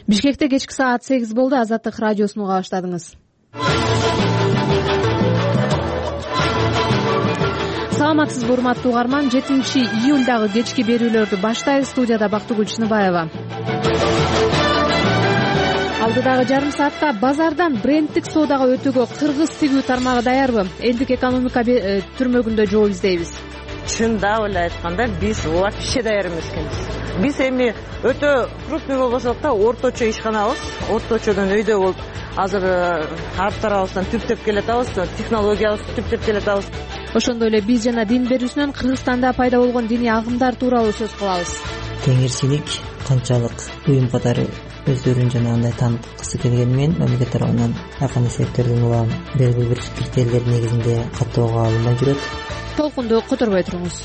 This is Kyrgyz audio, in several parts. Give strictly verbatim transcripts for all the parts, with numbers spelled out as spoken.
Бишкекте кечки саат сегиз болду. Азаттык радиосун уга баштадыңыз. Саламатсызбы, урматтуу угарман. жетинчи июлдагы кечки берүүлөрдү баштайбыз. Студияда Бактыгүл Чыныбаева. Алдыдагы жарым саатта базардан брендтик соодага өтүүгө кыргыз тигүү тармагы даярбы? Элдик экономика түрмөгүндө жооп издейбиз. Чындап эле айтканда, биз вообще даяр эмес экенбиз. Биз эми өтө крупный болбосок да, орточо ишканабыз. Орточодон өйдө болуп, азыр ар тарабыбыздан түптөп келатабыз, технологиябызды түптөп келатабыз. Ошондой эле биз жана дин берүүсүнөн Кыргызстанда пайда болгон диний агымдар тууралуу сөз кылабыз. Теңирчилик канчалык уюм катары өздөрүн жана андай таныткысы келгени менен мамлекет тарабынан акын эсептердин улам белгилүү бир критерийлер негизинде каттоого алынбай жүрөт. Толкунду которбой туруңуз.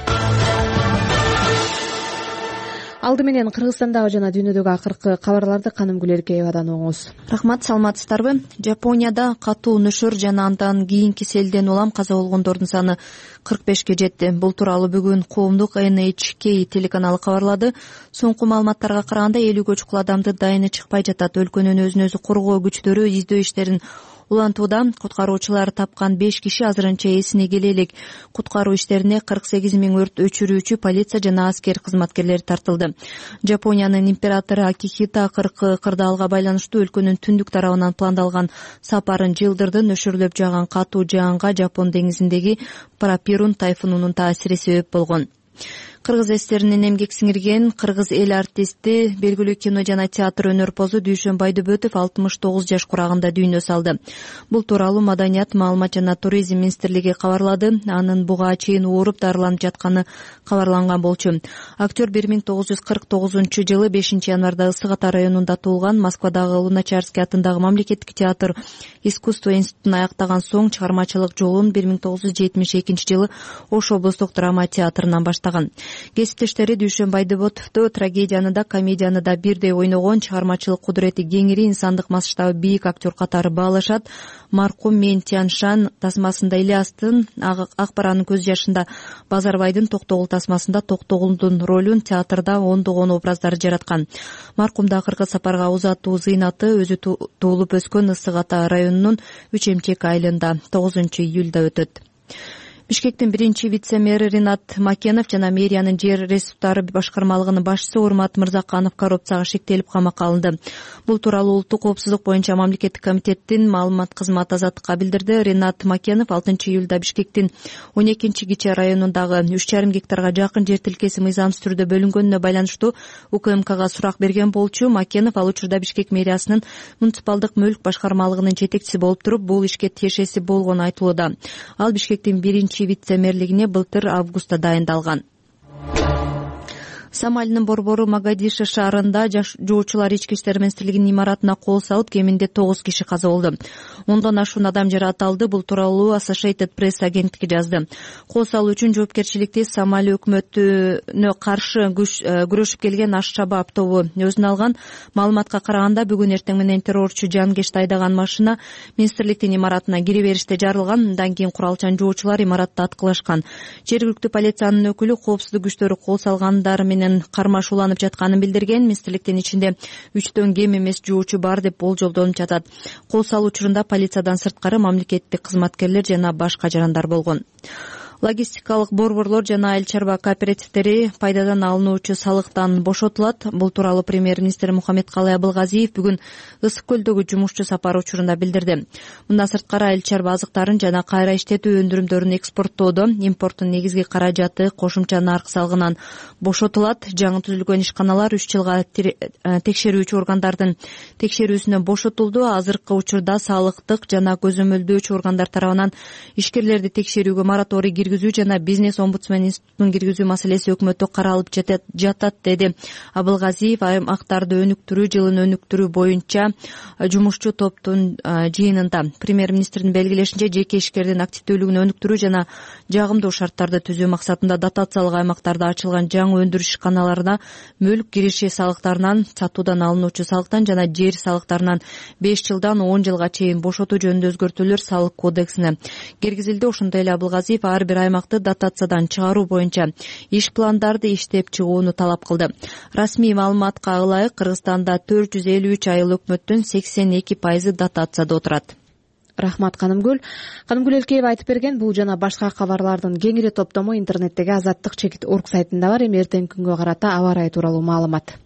Алды менен Кыргызстандагы жана дүйнөдөгү акыркы кабарларды Канымгүл Эркеевадан угуңуз. Рахмат, саламатсыздарбы? Жапонияда катуу нөшөр жана андан кийинки селден улам каза болгондордун саны кырк бешке жетти. Бул тууралуу бүгүн коомдук Эн Эйч Кей телеканалы кабарлады. Соңку маалыматтарга караганда элүүгө чукул адамды дайыны чыкпай жатат. Өлкөнүн өзүн өзү коргоо күчтөрү издөө иштерин улантууда. Куткаруучулар тапкан беш киши азырынча эсине келе элек. Куткаруу иштерине кырк сегиз миң өрт өчүрүүчү, полиция жана аскер кызматкерлери тартылды. Жапониянын императору Акихито акыркы кырдаалга байланыштуу өлкөнүн түндүк тарабынан пландалган сапарын жылдырды. Нөшөрлөп жааган катуу жаанга Жапон деңизиндеги Парапирун тайфунунун таасири себеп болгон. Кыргыз эстеринин эмгек сиңирген кыргыз эл артисти, белгилүү кино жана театр өнөрпозу Дүйшөн Байдыбөтов алтымыш тогуз жаш курагында дүйнө салды. Бул тууралуу Маданият, маалымат жана туризм министрлиги кабарлады. Анын буга чейин ооруп дарыланып жатканы кабарланган болчу. Актер бир миң тогуз жүз кырк тогузунчу жылы бешинчи январда Ысык Ата районунда туулган. Москвадагы Луначарский атындагы мамлекеттик театр искусство институтун аяктаган соң чыгармачылык жолун бир миң тогуз жүз жетимиш экинчи жылы Ош облустук драма театрынан баштаган. Кесиптештери Дүйшөн Байдыбөтовду трагедияны да, комедияны да бирдей ойногон, чыгармачылык кудурети кеңири, инсандык масштабы бийик актер катары баалашат. Маркум Мен Тяншан тасмасында Ильястын, Акбаранын көз жашында Базарбайдын, Токтогул тасмасында Токтогулдун ролун театрда ондогон образдарды жараткан. Маркумда акыркы сапарга узатуу зыйнаты өзү туулуп өскөн Ысык Ата районунун Үч Эмчек айылында тогузунчу июлда өтөт. Бишкектин биринчи вице-мэри Ринат Макенов жана мэриянын жер ресурстары башкармалыгынын башчысы Урмат Мырзаканов коррупцияга шектелип камакка алынды. Бул тууралуу улуттук коопсуздук боюнча мамлекеттик комитеттин маалымат кызматы Азаттыкка билдирди. Ринат Макенов алтынчы июлда Бишкектин он экинчи Киче районундагы үч жарым гектарга жакын жер тилкеси мыйзамсыз түрдө бөлүнгөнүнө байланыштуу У К М Кга сурак берген болчу. Макенов ал учурда Бишкек мэриясынын муниципалдык мүлк башкармалыгынын жетекчиси болуп туруп, бул ишке тиешеси болгону айтылууда. Ал Бишкектин биринчи вице-мэрлигине былтыр августта дайындалган. Сомалинин борбору Могадишо шаарында жуучулар ички иштер министрлигинин имаратына кол салып, кеминде тогуз киши каза болду. Ондон ашуун адам жаратылды. Бул тууралуу Associated Press агенттиги жазды. Кол салуу үчүн жоопкерчиликти Сомали өкмөтүнө каршы күрөшүп келген Аш-Шабаб тобу өзүнө алган. Маалыматка караганда, бүгүн эртең менен террорчу Жангешти айдаган машина министрликтин имаратына кире бериште жарылган. Андан кийин куралчан жуучулар имаратты аткылашкан. Жергиликтүү полициянын өкүлү коопсуздук күчтөрү кол салгандар менен кармаш уланып жатканын билдирген. Министрликтин ичинде үчтөн кем эмес жуучу бар деп болжолдонуп жатат. Кол салуу учурунда полициядан сырткары мамлекеттик кызматкерлер жана башка жарандар болгон. Логистикалык борборлор жана айыл чарба кооперативдери пайдадан алынуучу салыктан бошотулат. Бул тууралуу премьер-министр Мухаммедкалый Абылгазиев бүгүн Ысык көлдөгү жумушчу сапары учурунда билдирди. Мындан сырткары айыл чарба азыктарын жана кайра иштетүү өндүрүмдөрүн экспорттоодо импорттун негизги каражаты кошумча нарк салыгынан бошотулат. Жаңы түзүлгөн ишканалар үч жылга текшерүүчү органдардын текшерүүсүнөн бошотулду. Азыркы учурда салыктык жана көзөмөлдөөчү органдар тарабынан ишкерлерди текшерүүгө мораторий киргизүү жана бизнес омбудсмен институтун киргизүү маселеси өкмөттө каралып жатат, деди Абылгазиев. Аймактарды өнүктүрүү, жылын өнүктүрүү боюнча жумушчу топтун жыйынында премьер-министрдин белгилешинче, жеке ишкердин активдүүлүгүн өнүктүрүү жана жагымдуу шарттарды түзүү максатында дотациялык аймактарда ачылган жаңы өндүрүш ишканаларына мүлк кириши салыктарынан, сатуудан алынуучу салыктан жана жер салыктарынан беш жылдан он жылга чейин бошотуу жөнүндө өзгөртүүлөр салык кодексине киргизилди. Ошондой эле Абылгазиев ар бир бир аймакты дотациядан чыгаруу боюнча иш пландарды иштеп чыгууну талап кылды. Расмий маалыматка ылайык Кыргызстанда төрт жүз элүү үч айыл өкмөттүн сексен эки пайызы дотацияда отурат. Рахмат Канымгүл. Канымгүл Элкеева айтып берген бул жана башка кабарлардын кеңири топтому интернеттеги Азаттык чекит орг сайтында бар. Эми эртеңки күнгө карата аба ырайы тууралуу маалымат.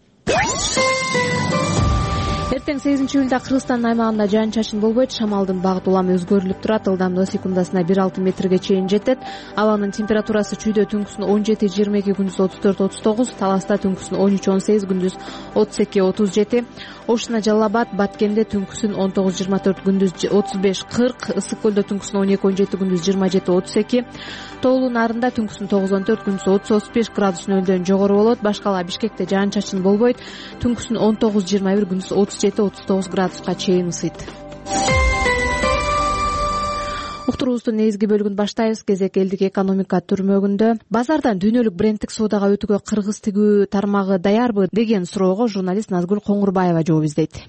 Эртең сегизинчи июлда Кыргызстандын аймагында жаан чачын болбойт. Шамалдын багыты улам өзгөрүлүп турат. Ылдамдыгы секундасына бир алты метрге чейин жетет. Абанын температурасы чүйдө түнкүсүн он жети жыйырма эки, күндүз отуз төрт отуз тогуз, Таласта түнкүсүн он үч он сегиз, күндүз отуз эки отуз жети, Ошуна Жалал Абад, Баткенде түнкүсүн он тогуз жыйырма төрт, күндүз отуз беш кырк, Ысык Көлдө түнкүсүн он эки он жети, күндүз жыйырма жети отуз эки, Тоолуу Нарында түнкүсүн тогуз он төрт, күндүз отуз отуз беш градус нөлдөн жогору болот. Башкала Бишкекте жаан чачын болбойт. Түнкүсүн он тогуз жыйырма бир, күндүз отуз жети отуз тогуз градуска чейин ысыйт. Уктуруубуздун негизги бөлүгүн баштайбыз. Кезек элдик экономика түрмөгүндө. Базардан дүйнөлүк брендтик соодага өтүүгө кыргыз тигүү тармагы даярбы деген суроого журналист Назгүл Коңурбаева жооп издейт.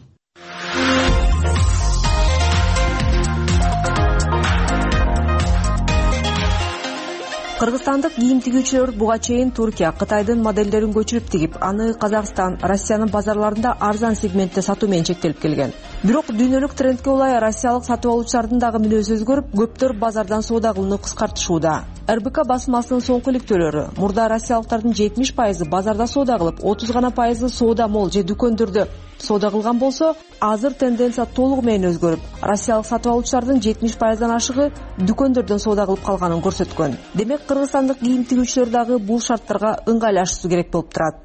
Кыргызстандык кийим тигүүчүлөр буга чейин Туркия, Кытайдын модельдерин көчүрүп тигип, аны Казакстан, Россиянын базарларында арзан сегментте сатуу менен чектелип келген. Бирок дүйнөлүк трендке улай россиялык сатып алуучулардын дагы мүнөзү өзгөрүп, көптөр базардан соода кылууну кыскартышууда. эр бэ ка басмасынын соңку иликтөөлөрү мурда россиялыктардын жетимиш пайызы базарда соода кылып, отуз гана пайызы соода мол же дүкөндөрдө соода кылган болсо, азыр тенденция толугу менен өзгөрүп, россиялык сатып алуучулардын жетимиш пайыздан ашыгы дүкөндөрдөн соода кылып калганын көрсөткөн. Демек, кыргызстандык кийим тигүүчүлөр дагы бул шарттарга ыңгайлашуусу керек болуп турат.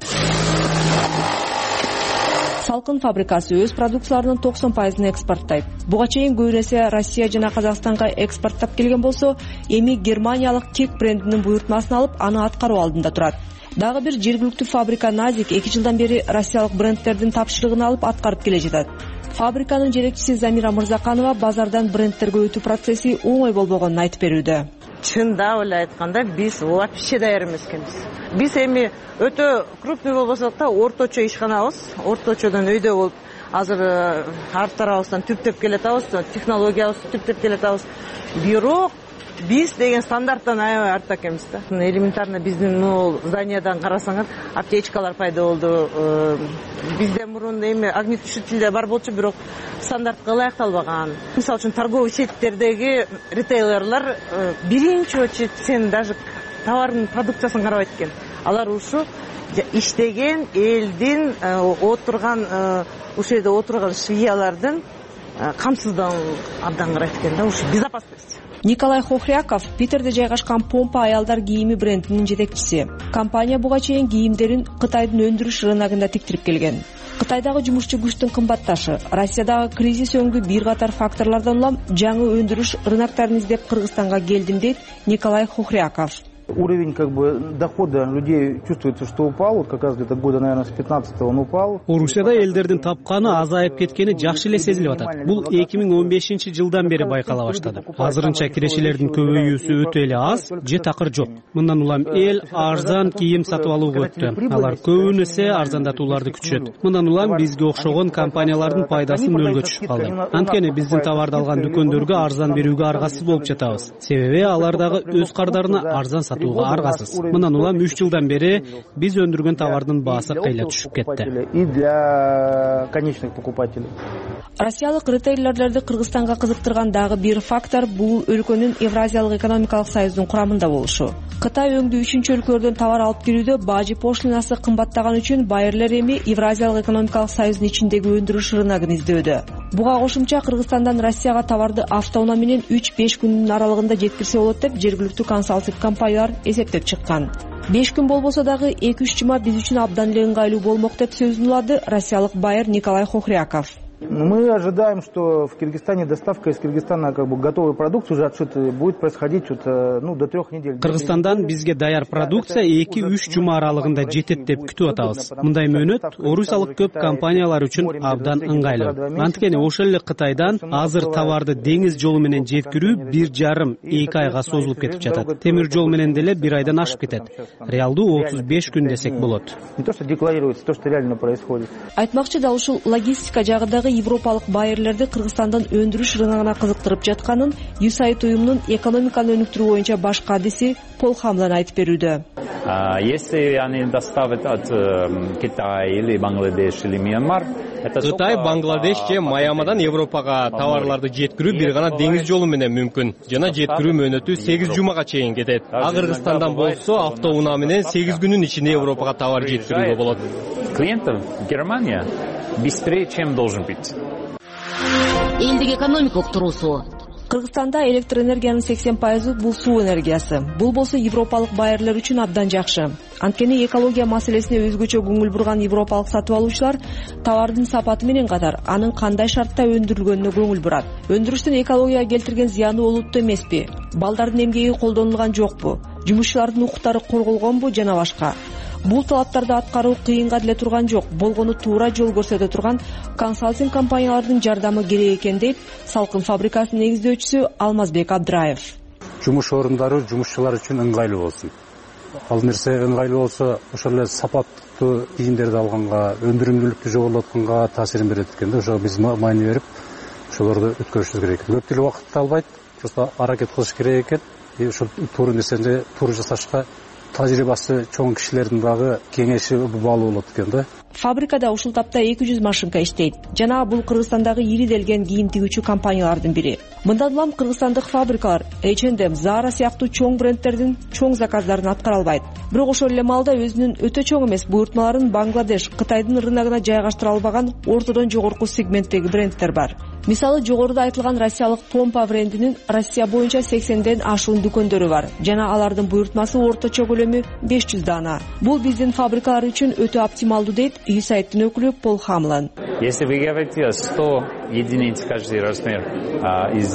Салкын фабрикасы өз продукцияларынын токсон пайызын экспорттойт. Буга чейин көбүн эсе Россия жана Казакстанга экспорттоп келген болсо, эми германиялык Кек брендинин буйртмасын алып, аны аткаруу алдында турат. Дагы бир жергиликтүү фабрика Назик эки жылдан бери россиялык брендтердин тапшырыгын алып аткарып келе жатат. Фабриканын жетекчиси Замира Мырзаканова базардан брендтерге өтүү процесси оңой болбогонун айтып берүүдө. Чындап эле айтканда, биз вообще даяр эмес экенбиз. Биз эми өтө крупный болбосок да, орточо ишканабыз, орточодон өйдө болуп, азыр ар тарабыбыздан түптөп келатабыз, технологиябызды түптөп келатабыз. Бирок биз деген стандарттан аябай артта экенбиз да. Элементарно биздин могул зданиядан карасаңар, аптечкалар пайда болду. Бизде мурун эми огнетушитель бар болчу, бирок стандартка ылайыкталбаган. Мисалы үчүн торговый сеттердеги ритейлерлер биринчи очередь сен даже товардын продукциясын карабайт экен. Алар ушу иштеген элдин отурган, ушул жерде отурган швеялардын камсыздыгын абдан карайт экен да, ушу безопасность. Николай Хохряков Питерде жайгашкан Помпа аялдар кийими брендинин жетекчиси. Компания буга чейин кийимдерин Кытайдын өндүрүш рыногунда тиктирип келген. Кытайдагы жумушчу күчтүн кымбатташы, Россиядагы кризис өңгү бир катар факторлордон улам жаңы өндүрүш рыноктарын издеп Кыргызстанга келдим дейт Николай Хохряков. Уровень как бы дохода людей чувствуется, что упал. Вот как раз где-то года, наверное, с пятнадцатого он упал. Орусияда элдердин тапканы азайып кеткени жакшы эле сезилип атат. Бул эки миң он бешинчи жылдан бери байкала баштады. Азырынча кирешелердин көбөйүүсү өтө эле аз, же такыр жок. Мындан улам эл арзан кийим сатып алууга өттү. Алар көбүн эсе арзандатууларды күчөт. Мындан улам бизге окшогон компаниялардын пайдасы нөлгө түшүп калды. Анткени биздин товарды алган дүкөндөргө арзан берүүгө аргасыз болуп жатабыз. Себеби алар дагы өз кардарына арзан сатууга аргасыз. Мындан улам үч жылдан бери биз өндүргөн товардын баасы кыйла түшүп кетти. И для конечных покупателей. Россиялык ритейлерлерди Кыргызстанга кызыктырган дагы бир фактор бул өлкөнүн Евразиялык экономикалык союздун курамында болушу. Кытай өңдүү үчүнчү өлкөлөрдөн товар алып келүүдө бажы пошлинасы кымбаттаган үчүн байырлар эми Евразиялык экономикалык союздун ичиндеги өндүрүш рыногун издөөдө. Буга кошумча Кыргызстандан Россияга товарды автоунаа менен үч беш күндүн аралыгында жеткирсе болот деп жергиликтүү консалтинг компаниялар эсептеп чыккан. беш күн болбосо дагы эки үч жума биз үчүн абдан эле ыңгайлуу болмок деп сөзүн улады россиялык байыр Николай Хохряков. Мы ожидаем, что в Кыргызстане доставка из Кыргызстана как бы готовой продукции уже отшиты будет происходить вот, ну, до трех недель. Кыргызстандан бизге даяр продукция эки үч жума аралыгында жетет деп күтүп атабыз. Мындай мөөнөт орусиялык көп компаниялар үчүн абдан ыңгайлуу. Анткени ошол эле Кытайдан азыр товарды деңиз жолу менен жеткирүү бир жарым эки айга созулуп кетип жатат. Темир жол менен деле бир айдан ашып кетет. Реалдуу отуз беш күн десек болот. Не то, что декларируется, то, что реально происходит. Айтмакчы да ушул логистика жагындагы европалык байерлерди Кыргызстандын өндүрүш рыногуна кызыктырып жатканын юсайт уюмунун экономиканы өнүктүрүү боюнча баш кадиси Пол Хамлен айтып берүүдө. Если они доставят от Китая или Бангладеш или Мьянмар, Кытай, Бангладеш же Майамадан Европага товарларды жеткирүү бир гана деңиз жолу менен мүмкүн. Жана жеткирүү мөөнөтү сегиз жумага чейин кетет. А Кыргызстандан болсо автоунаа менен сегиз күнүн ичинде Европага товар жеткирүүгө болот. Клиентов Германия быстрее, чем должен быть. Элдик экономика уктуруусу. Кыргызстанда электр энергиянын сексен пайызы бул суу энергиясы. Бул болсо европалык байерлер үчүн абдан жакшы. Анткени экология маселесине өзгөчө көңүл бурган европалык сатып алуучулар товардын сапаты менен катар анын кандай шартта өндүрүлгөнүнө көңүл бурат. Өндүрүштүн экологияга келтирген зыяны олуттуу эмеспи? Балдардын эмгеги колдонулган жокпу? Жумушчулардын укуктары корголгонбу жана башка? Бул талаптарды аткаруу кыйынга деле турган жок. Болгону туура жол көрсөтө турган консалтинг компаниялардын жардамы керек экен дейт Салкын фабрикасынын негиздөөчүсү Алмазбек Абдраев. Жумуш орундары жумушчулар үчүн ыңгайлуу болсун. Ал нерсе ыңгайлуу болсо, ошол эле сапаттуу кийимдерди алганга, өндүрүмдүүлүктү жогорулатканга таасирин берет экен да. Ошого биз маани берип, ошолорду өткөрүшүбүз керек экен. Көп деле убакытты албайт, просто аракет кылыш керек экен. И ошол туура нерсени туура жасашка тажрыйбасы чоң кишилердин дагы кеңеши баалуу болот экен да. Фабрикада ушул тапта эки жүз машинка иштейт. Жана бул Кыргызстандагы ири делген кийим тигүүчү компаниялардын бири. Мындан улам кыргызстандык фабрикалар эйч энд эм, Zara сыяктуу чоң брендтердин чоң заказдарын аткара албайт. Бирок ошол эле маалда өзүнүн өтө чоң эмес буйртмаларын Бангладеш, Кытайдын рыногуна жайгаштыра албаган ортодон жогорку сегменттеги брендтер бар. Мисалы, жогоруда айтылган россиялык Помпа брендинин Россия боюнча сексенден ашуун дүкөндөрү бар. Жана алардын буйртмасы орточо көлөмү беш жүз даана. Бул биздин фабрикалар үчүн өтө оптималдуу дейт юсайттын өкүлү Пол Хамлен. Если вы говорите сто единиц каждый размер из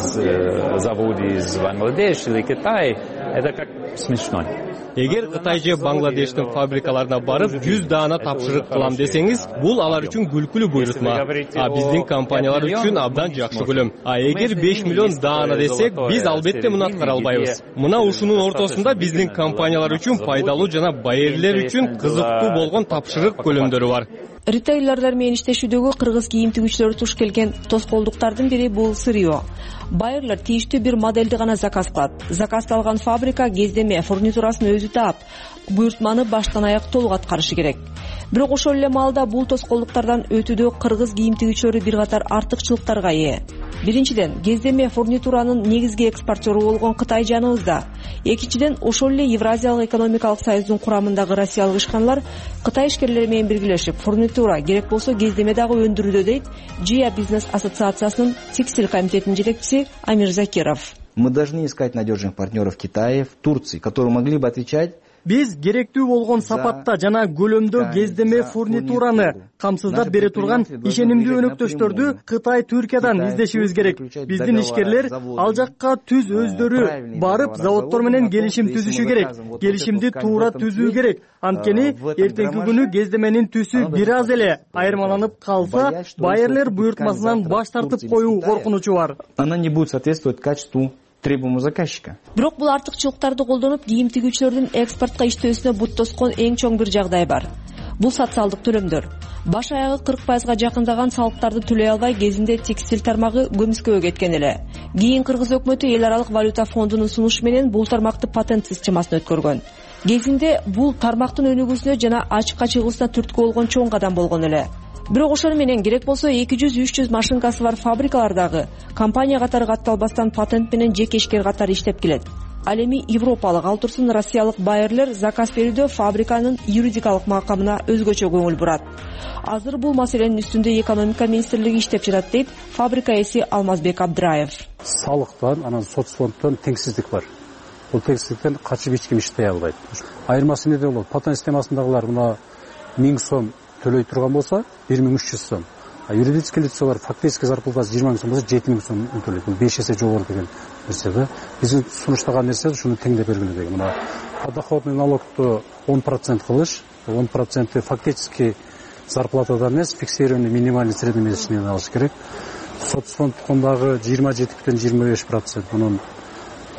завода из Бангладеш или Китая, это как смешно. Эгер Кытай же Бангладештин фабрикаларына барып жүз даана тапшырык кылам десеңиз, бул алар үчүн күлкүлүү буйрутма. А биздин компаниялар үчүн абдан жакшы көлөм. А эгер беш миллион даана десек, биз албетте муну аткара албайбыз. Мына ушунун ортосунда биздин компаниялар үчүн пайдалуу жана байерлер үчүн кызыктуу болгон тапшырык көлөмдөрү бар. Ритейлерлер менен иштешүүдөгү кыргыз кийим тигүүчүлөрү туш келген тоскоолдуктардын бири бул сырьё. Байерлер тийиштүү бир модельди гана заказ кылат. Заказды алган фабрика кездеме фурнитурасын өзү таап, буйртманы баштан аяк толук аткарышы керек. Бирок ошол эле маалда бул тоскоолдуктардан өтүүдө кыргыз кийим тигүүчүлөрү бир катар артыкчылыктарга ээ. Биринчиден, кездеме фурнитуранын негизги экспортеру болгон Кытай жаныбызда. Экинчиден, ошол эле Евразиялык экономикалык союздун курамындагы россиялык ишканалар Кытай ишкерлери менен биргелешип, фурнитура керек болсо кездеме дагы өндүрүүдө дейт Джия бизнес ассоциациясынын текстиль комитетинин жетекчиси Амир Закиров. Мы должны искать надежных партнеров в Китае, в Турции, которые могли бы отвечать. Биз керектүү болгон сапатта жана көлөмдө кездеме фурнитураны камсыздап бере турган ишенимдүү өнөктөштөрдү Кытай, Түркиядан издешибиз керек. Биздин ишкерлер ал жакка түз өздөрү барып заводдор менен келишим түзүшү керек. Келишимди туура түзүү керек. Анткени эртеңки күнү кездеменин түсү бир аз эле айырмаланып калса, байерлер буйртмасынан баш тартып коюу коркунучу бар. Она не будет соответствовать качеству требуемого заказчика. Бирок бул артыкчылыктарды колдонуп, кийим тигүүчүлөрдүн экспортко иштөөсүнө бут тоскон эң чоң бир жагдай бар. Бул социалдык төлөмдөр. Баш аягы кырк пайызга жакындаган салыктарды төлөй албай кезинде текстиль тармагы көмүскөгө кеткен эле. Кийин Кыргыз өкмөтү эл аралык валюта фондунун сунушу менен бул тармакты патентсиз чамасын өткөргөн. Кезинде бул тармактын өнүгүүсүнө жана ачыкка чыгуусуна түрткү болгон чоң кадам болгон эле. Бирок ошол менен керек болсо эки жүз үч жүз машинкасы бар фабрикалардагы компания катары катталбастан патент менен жеке ишкер катары иштеп келет. Ал эми европалык, ал турсун россиялык байерлер заказ берүүдө фабриканын юридикалык макамына өзгөчө көңүл бурат. Азыр бул маселенин үстүндө экономика министрлиги иштеп жатат дейт фабрика ээси Алмазбек Абдраев. Салыктан, анан соцфонддон теңсиздик бар. Бул теңсиздиктен качып эч ким иштей албайт. Айырмасы эмнеде болот? Патент системасындагылар мына миң сом төлөй турган болсо бир миң үч жүз сом. А юридический лицолар фактически зарплатасы жыйырма миң сом болсо жети миң сом төлөйт. Бул беш эсе жогору деген нерсе да. Биздин сунуштаган нерсе ушуну теңдеп бергиле деген. Мына подоходный налогду он процент кылыш, он процент фактически зарплатадан эмес, фиксированный минимальный среднемесячный алыш керек. Соцфонддагы жыйырма жети бүтүн жыйырма беш процент мунун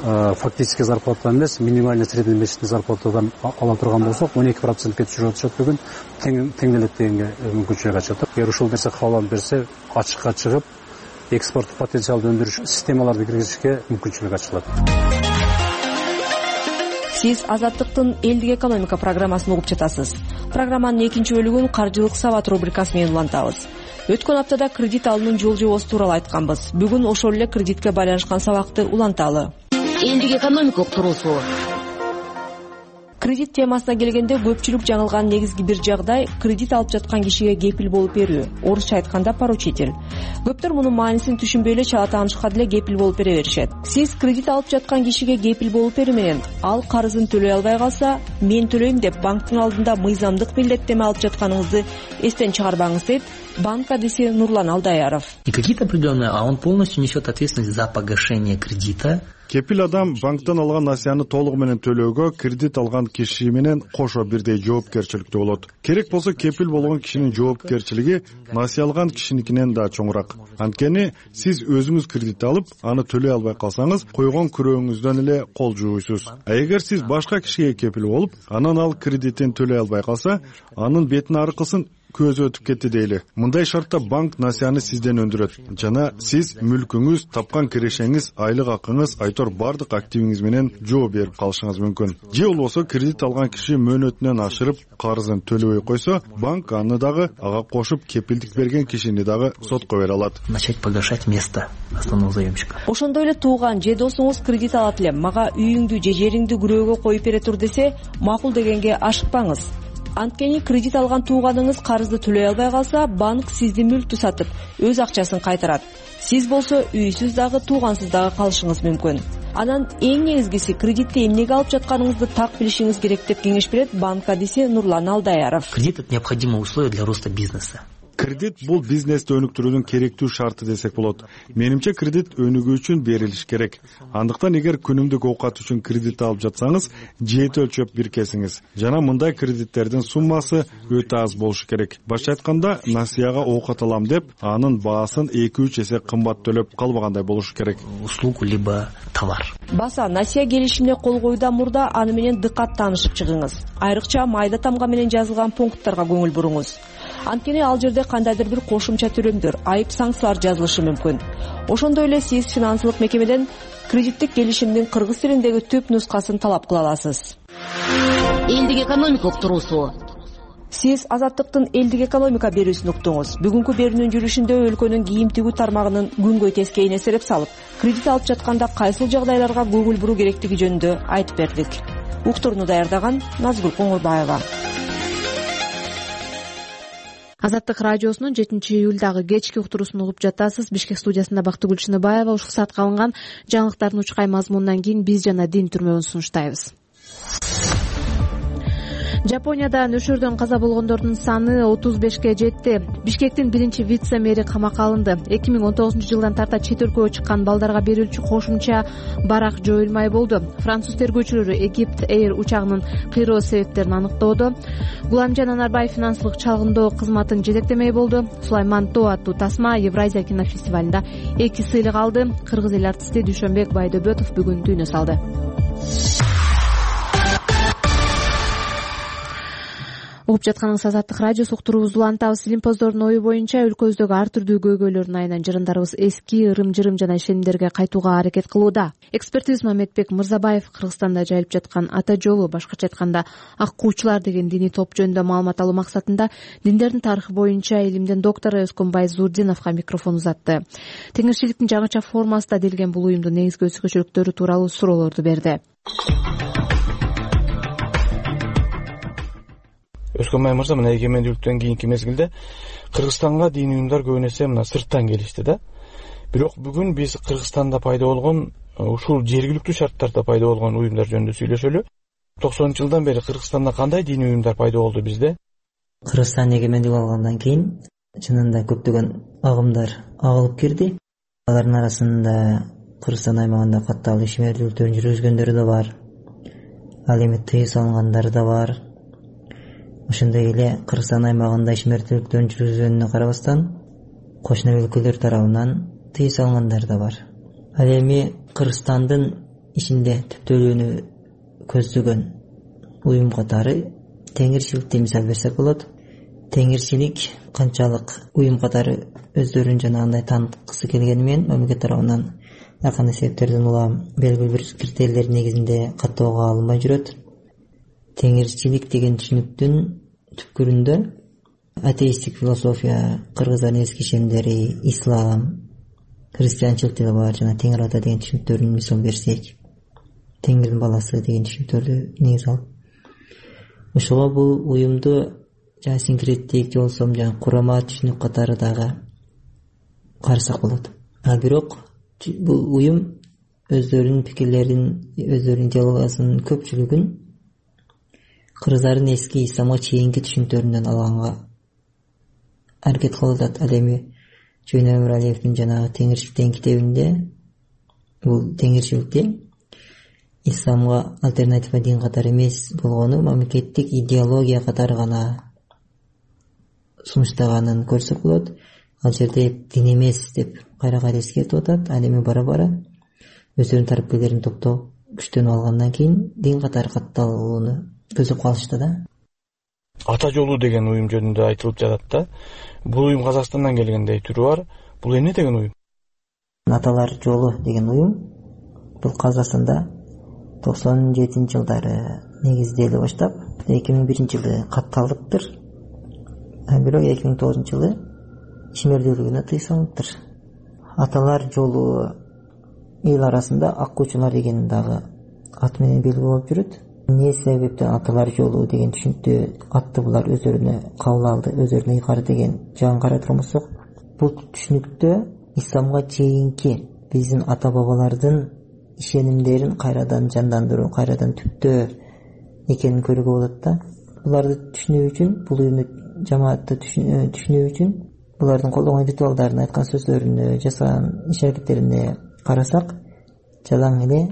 фактический зарплатадан эмес минимальный среднемесячный зарплатадан ала турган болсок он эки процентке түшүрүп атышат бүгүн теңделет дегенге мүмкүнчүлүк ачат. Эгер ушул нерсе кабыл берсе ачыкка чыгып экспорттук потенциалды өндүрүш системаларды киргизишке мүмкүнчүлүк ачылат. Сиз Азаттыктын элдик экономика программасын угуп жатасыз. Программанын экинчи бөлүгүн каржылык сабат рубрикасы менен улантабыз. Өткөн аптада кредит алуунун жол жобосу тууралуу айтканбыз. Бүгүн ошол эле кредитке байланышкан сабакты уланталы. Элдик экономика уктуруусу. Кредит темасына келгенде көпчүлүк жаңылган негизги бир жагдай кредит алып жаткан кишиге кепил болуп берүү. Орусча айтканда поручитель. Көптөр мунун маанисин түшүнбөй эле чала таанышка деле кепил болуп бере беришет. Сиз кредит алып жаткан кишиге кепил болуп берүү менен ал карызын төлөй албай калса, мен төлөйм деп банктын алдында мыйзамдык милдеттеме алып жатканыңызды эстен чыгарбаңыз дейт банк адиси Нурлан Алдаяров. Не какие-то определенные, а он полностью несет ответственность за погашение кредита. Кепил адам банктан алган насыяны толугу менен төлөөгө кредит алган киши менен кошо бирдей жоопкерчиликтүү болот. Керек болсо кепил болгон кишинин жоопкерчилиги насыя алган кишиникинен да чоңураак. Анткени сиз өзүңүз кредит алып, аны төлөй албай калсаңыз, койгон күрөөңүздөн эле кол жууйсуз. А эгер сиз башка кишиге кепил болуп, анан ал кредитин төлөй албай калса, анын бетин аркысын көзү өтүп кетти дейли. Мындай шартта банк насыяны сизден өндүрөт жана сиз мүлкүңүз, тапкан кирешеңиз, айлык акыңыз, айтор бардык активиңиз менен жооп берип калышыңыз мүмкүн. Же болбосо кредит алган киши мөөнөтүнөн ашырып карызын төлөбөй койсо, банк аны дагы ага кошуп кепилдик берген кишини дагы сотко бере алат. Начать погашать место основного заемщика. Ошондой эле тууган же досуңуз кредит алат эле, мага үйүңдү же жериңди күрөөгө коюп бере тур десе, макул дегенге ашыкпаңыз. Анткени кредит алган тууганыңыз карызды төлөй албай калса, банк сиздин мүлктү сатып, өз акчасын кайтарат. Сиз болсо үйсүз дагы, туугансыз дагы калышыңыз мүмкүн. Анан эң негизгиси кредитти эмнеге алып жатканыңызды так билишиңиз керек деп кеңеш берет банк адиси Нурлан Алдаяров. Кредит — это необходимое условие для роста бизнеса. Кредит бул бизнести өнүктүрүүнүн керектүү шарты десек болот. Менимче кредит өнүгүү үчүн берилиш керек. Андыктан эгер күнүмдүк оокат үчүн кредит алып жатсаңыз, жети өлчөп биркесиңиз. Жана мындай кредиттердин суммасы өтө аз болушу керек. Башка айтканда, насыяга оокат алам деп, анын баасын эки үч эсе кымбат төлөп калбагандай болушу керек. Услугу либо товар. Баса насыя келишимине кол коюудан мурда аны менен дыкат таанышып чыгыңыз. Айрыкча майда тамга менен жазылган пункттарга көңүл буруңуз. Анткени ал жерде кандайдыр бир кошумча төлөмдөр, айып санкциялар жазылышы мүмкүн. Ошондой эле сиз финансылык мекемеден кредиттик келишимдин кыргыз тилиндеги түп нускасын талап кыла аласыз. Элдик экономика уктуруусу. Сиз Азаттыктын элдик экономика берүүсүн уктуңуз. Бүгүнкү берүүнүн жүрүшүндө өлкөнүн кийим тигүү тармагынын күнгөй тескейине эсереп салып, кредит алып жатканда кайсыл жагдайларга көңүл буруу керектиги жөнүндө айтып бердик. Уктурууну даярдаган Назгүл Коңурбаева. Азаттык радиосунун жетинчи июлдагы кечки уктуруусун угуп жатасыз. Бишкек студиясында Бактыгүл Шыныбаева. Ушул саатка алынган жаңылыктардын учкай мазмунунан кийин биз жана дин түрмөгүн сунуштайбыз. Жапонияда нөшөрдөн каза болгондордун саны отуз бешке жетти. Бишкектин биринчи вице-мэри камакка алынды. эки миң он тогузунчу жылдан тарта чет өлкөгө чыккан балдарга берилчү кошумча барак жоюлмай болду. Француз тергөөчүлөрү Египт Эйр учагынын кыйроо себептерин аныктоодо. Гуламжан Анарбаев финансылык чалгындоо кызматын жетектемей болду. Сулайман Тоо аттуу тасма Евразия кинофестивалында эки сыйлык алды. Кыргыз эл артисти Дүйшөнбек Байдөбөтов бүгүн дүйнө салды. Угуп жатканыңыз Азаттык радиосу. Уктуруубузду улантабыз. Лимпоздордун ою боюнча өлкөбүздөгү ар түрдүү көйгөйлөрдүн айынан жырындарыбыз эски ырым-жырым жана ишенимдерге кайтууга аракет кылууда. Экспертибиз Мамедбек Мырзабаев Кыргызстанда жайылып жаткан ата жолу, башкача айтканда ак куучулар деген диний топ жөнүндө маалымат алуу максатында диндердин тарыхы боюнча илимдин доктору Өскөнбай Зурдиновго микрофон узатты. Теңирчиликтин жаңыча формасында делген бул уюмдун негизги өзгөчөлүктөрү тууралуу суроолорду берди. Өскөнбай мырза, мына эгемендүүлүктөн кийинки мезгилде Кыргызстанга диний уюмдар көбүн эсе мына сырттан келишти да. Бирок бүгүн биз Кыргызстанда пайда болгон, ушул жергиликтүү шарттарда пайда болгон уюмдар жөнүндө сүйлөшөлү. токсонунчу жылдан бери Кыргызстанда кандай диний уюмдар пайда болду бизде? Кыргызстан эгемендүүлүк алгандан кийин чынында көптөгөн агымдар агылып кирди. Алардын арасында Кыргызстан аймагында каттал ишмердүүлүктөрүн жүргүзгөндөр да бар. Ал эми тыюу салынгандары да бар. Ошондой эле Кыргызстан аймагында ишмердүүлүктөрүн жүргүзгөнүнө карабастан кошуна өлкөлөр тарабынан тыюу салынгандар да бар. Ал эми Кыргызстандын ичинде түптөлүүнү көздөгөн уюм катары теңирчиликти мисал берсек болот. Теңирчилик канчалык уюм катары өздөрүн жанагындай тааныткысы келгени менен мамлекет тарабынан ар кандай себептерден улам белгилүү бир критерийлер негизинде каттоого алынбай жүрөт. Теңирчилик деген түшүнүктүн түпкүрүндө атеисттик философия, кыргыздардын эски ишенимдери, ислам, христианчылык деле бар. Жана Теңир ата деген түшүнүктөрүн мисал берсек, Теңирдин баласы деген түшүнүктөрдү негиз алып, ошого бул уюмду жана синкреттик же болбосо жана курама түшүнүк катары дагы карасак болот. А бирок бул уюм өздөрүнүн пикирлерин, өздөрүнүн идеологиясынын көпчүлүгүн кыргыздардын эски исламга чейинки түшүнүктөрүнөн алганга аракет кылып атат. Ал эми Жөнөй Эмиралиевдин жанагы Теңирчилик деген китебинде бул теңирчиликти исламга альтернатива дин катары эмес болгону мамлекеттик идеология катары гана сунуштаганын көрсөк болот. Ал жерде дин эмес деп кайра кайра эскертип атат. Ал эми бара бара өздөрүнүн тарапкерлерин топтоп күчтөнүп алгандан кийин дин катары катталууну көзөп калышты да. Ата жолу деген уюм жөнүндө айтылып жатат да. Бул уюм Казакстандан келгендей түрү бар. Бул эмне деген уюм? Аталар жолу деген уюм бул Казакстанда токсон жетинчи жылдары негизделе баштап, эки миң биринчи жылы катталыптыр. Бирок эки миң тогузунчу жылы ишмердүүлүгүнө тыюу салыныптыр. Аталар жолу эл арасында аккучулар деген дагы ат менен белгилүү болуп жүрөт. Эмне себептен аталар жолу деген түшүнүктү атты булар өздөрүнө кабыл алды, өздөрүнө ыйгары деген жагын карайтырган болсок, бул түшүнүктө исламга чейинки биздин ата бабалардын ишенимдерин кайрадан жандандыруу, кайрадан түптөө экенин көрүүгө болот да. Буларды түшүнүү үчүн, бул уюмду жамаатты түшүнүү үчүн булардын колдонгон ритуалдарын, айткан сөздөрүнө, жасаган иш аракеттерине карасак, жалаң эле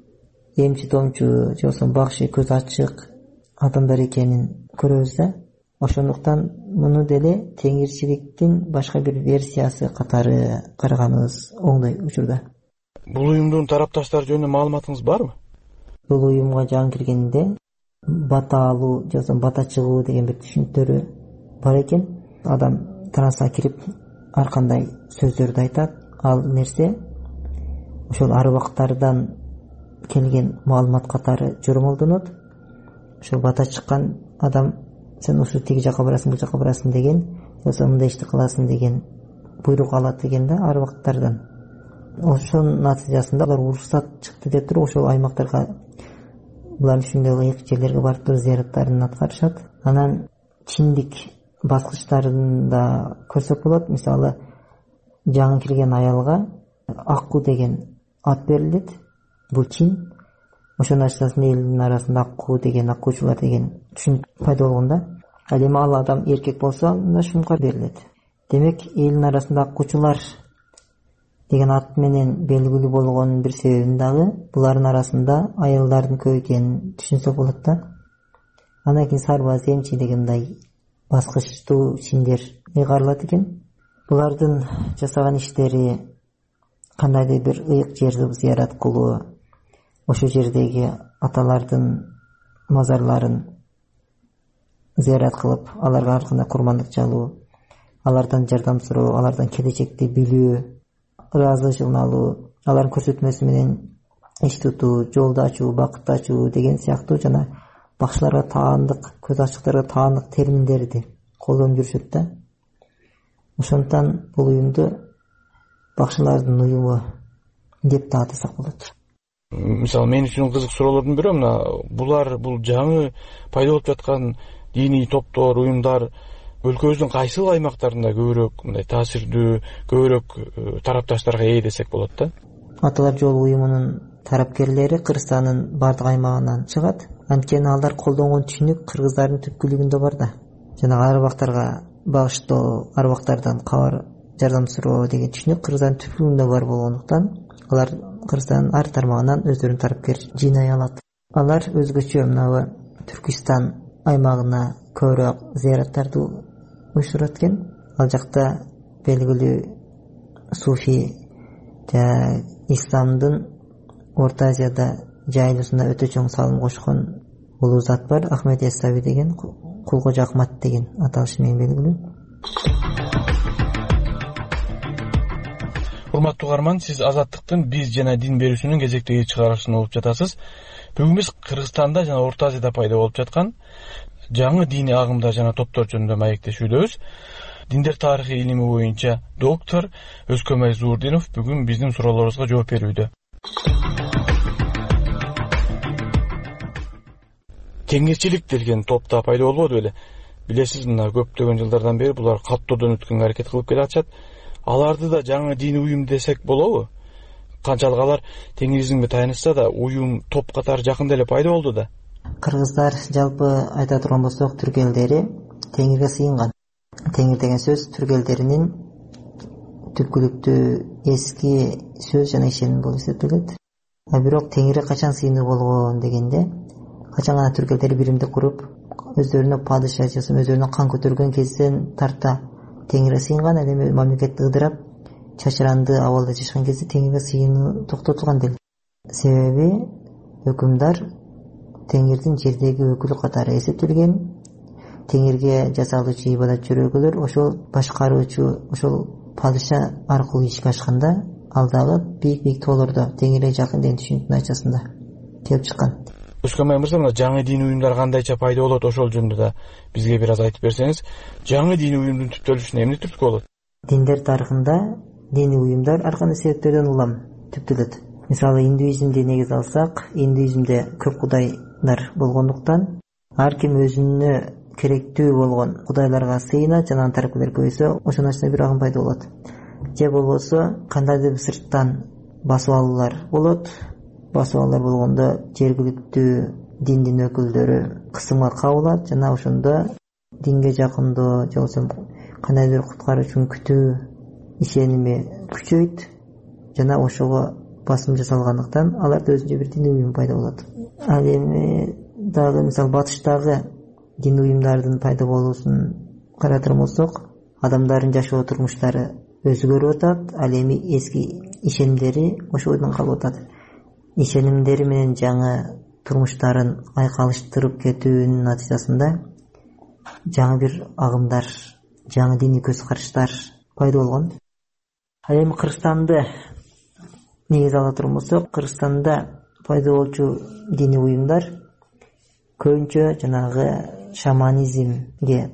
эмчи томчу же болбосо багышы көз ачык адамдар экенин көрөбүз да. Ошондуктан муну деле теңирчиликтин башка бир версиясы катары караганыбыз оңдой учурда. Бул уюмдун тарапташтары жөнүндө маалыматыңыз барбы? Бул уюмга жаңы киргенде бата алуу же болбосо бата чыгуу деген бир түшүнүктөрү бар экен. Адам трансқа кирип ар кандай сөздөрдү айтат. Ал нерсе ошол арбактардан келген маалымат катары жормолдонот. Ошол бата чыккан адам сен ушул тиги жака барасың, бул жака барасың деген, болсо мындай ишти кыласың деген буйрук алат экен да арбактардан. Ошонун натыйжасында алар уруксат чыкты деп туруп ошол аймактарга, булар ушундай ыйык жерлерге барып туруп зыяраттарын аткарышат. Анан чиндик баскычтарын да көрсөк болот. Мисалы, жаңы кирген аялга Акку деген ат берилет. Бул чин. Ошонун ачасында элдин арасында Акку деген, аккучулар деген түшүнүк пайда болгон да. Ал эми ал адам эркек болсо, анда Шумкар берилет. Демек, элдин арасында аккучулар деген ат менен белгилүү болгон бир себебин дагы булардын арасында аялдардын көп экенин түшүнсөк болот да. Андан кийин сарбаз, эмчи дегендей баскычтуу чиндер ыйгарылат экен. Булардын жасаган иштери кандайдыр бир ыйык жерди зыярат кылуу, ошол жердеги аталардын мазарларын зыярат кылып, аларга ар кандай курмандык жалуу, алардан жардам суроо, алардан келечекти билүү, ыраазычылыгын алуу, алардын көрсөтмөсү менен иш тутуу, жолду ачуу, бакытты ачуу деген сыяктуу жана бакчыларга таандык, көз ачыктарга таандык терминдерди колдонуп жүрүшөт да. Ошондуктан бул уюмду бакчылардын уюму деп да атасак болот. Мисалы, мен үчүн кызык суроолордун бири мына, булар бул жаңы пайда болуп жаткан диний топтор, уюмдар өлкөбүздүн кайсыл аймактарында көбүрөөк мындай таасирдүү, көбүрөөк тарапташтарга ээ десек болот да? Аталар жолу уюмунун тарапкерлери Кыргызстандын бардык аймагынан чыгат. Анткени алар колдонгон түшүнүк кыргыздардын түпкүлүгүндө бар да. Жана арбактарга багыштоо, арбактардан кабар, жардам суроо деген түшүнүк кыргыздардын түпкүлүгүндө бар болгондуктан алар Кыргызстандын ар тармагынан өздөрүнүн тарапкер жыйнай алат. Алар өзгөчө мына Түркистан аймагына көбүрөөк зыяраттарды уюштурат экен. Ал жакта белгилүү суфи жана исламдын Орто Азияда жайылуусуна өтө чоң салым кошкон улуу зат бар, Ахмед Яссауи деген, Кулкожо Ахмат деген аталышы менен белгилүү. Урматтуу угарман, сиз Азаттыктын биз жана дин берүүсүнүн кезектеги чыгарылышын угуп жатасыз. Бүгүн биз Кыргызстанда жана Орто Азияда пайда болуп жаткан жаңы диний агымдар жана топтор жөнүндө маектешүүбүз. Диндер тарыхы илими боюнча доктор Өзкөмай Зуурдинов бүгүн биздин суроолорубузга жооп берүүдө. Кеңирчилик деген топта пайда болбоду беле? Билесиз, мына көптөгөн жылдардан бери булар каттоодон өткөнгө аракет кылып келе атышат. Аларды да жаңы диний уюм десек болобу? Канчалык алар теңиризмге таянышса да, уюм топ катары жакында эле пайда болду да. Кыргыздар жалпы айта турган болсок, түрк элдери теңирге сыйынган. Теңир деген сөз түрк элдеринин түпкүлүктүү эски сөз жана ишеним болуп эсептелет. А бирок теңирге качан сыйынуу болгон дегенде, качан гана түрк элдери биримдик куруп, өздөрүнө падыша жасап, өздөрүнө кан көтөргөн кезден тарта теңирге сыйынган, ал эми мамлекетти ыдырап, чачыранды абалда жашаган кезде теңирге сыйынуу токтотулган дел. Себеби өкүмдар теңирдин жердеги өкүлү катары эсептелген. Теңирге жасалуучу ибадат чөрөгөлөр ошол башкаруучу, ошол падыша аркылуу ишке ашканда, алдагы бийик-бийик тоолордо теңирге жакын деген түшүнүктүн айчасында келип чыккан. Өзкөмай мырза, мына жаңы диний уюмдар кандайча пайда болот, ошол жөнүндө да бизге бир аз айтып берсеңиз. Жаңы диний уюмдун түптөлүшүнө эмне түрткү болот? Диндер тарыхында диний уюмдар ар кандай себептерден улам түптөлөт. Мисалы, индуизмди негиз алсак, индуизмде көп кудайлар болгондуктан ар ким өзүнө керектүү болгон кудайларга сыйынат, жана антаракылар көбөйсө, ошонун ачына бир агым пайда болот. Же болбосо кандайдыр бир сырттан басып алуулар болот. Басып алуулар болгондо жергиликтүү диндин өкүлдөрү кысымга кабылат, жана ошондо динге жакындоо, же болбосо кандайдыр куткаруучунун күтүү ишеними күчөйт, жана ошого басым жасалгандыктан аларда өзүнчө бир диний уюм пайда болот. Ал эми дагы мисалы батыштагы диний уюмдардын пайда болуусун каратырман болсок, адамдардын жашоо турмуштары өзгөрүп атат, ал эми эски ишенимдери ошол бойдон калып атат. Ишенимдери менен жаңы турмуштарын айкалыштырып кетүүнүн натыйжасында жаңы бир агымдар, жаңы диний көз караштар пайда болгон. Ал эми Кыргызстанды негиз ала турган болсок, Кыргызстанда пайда болчу диний уюмдар көбүнчө жанагы шаманизмге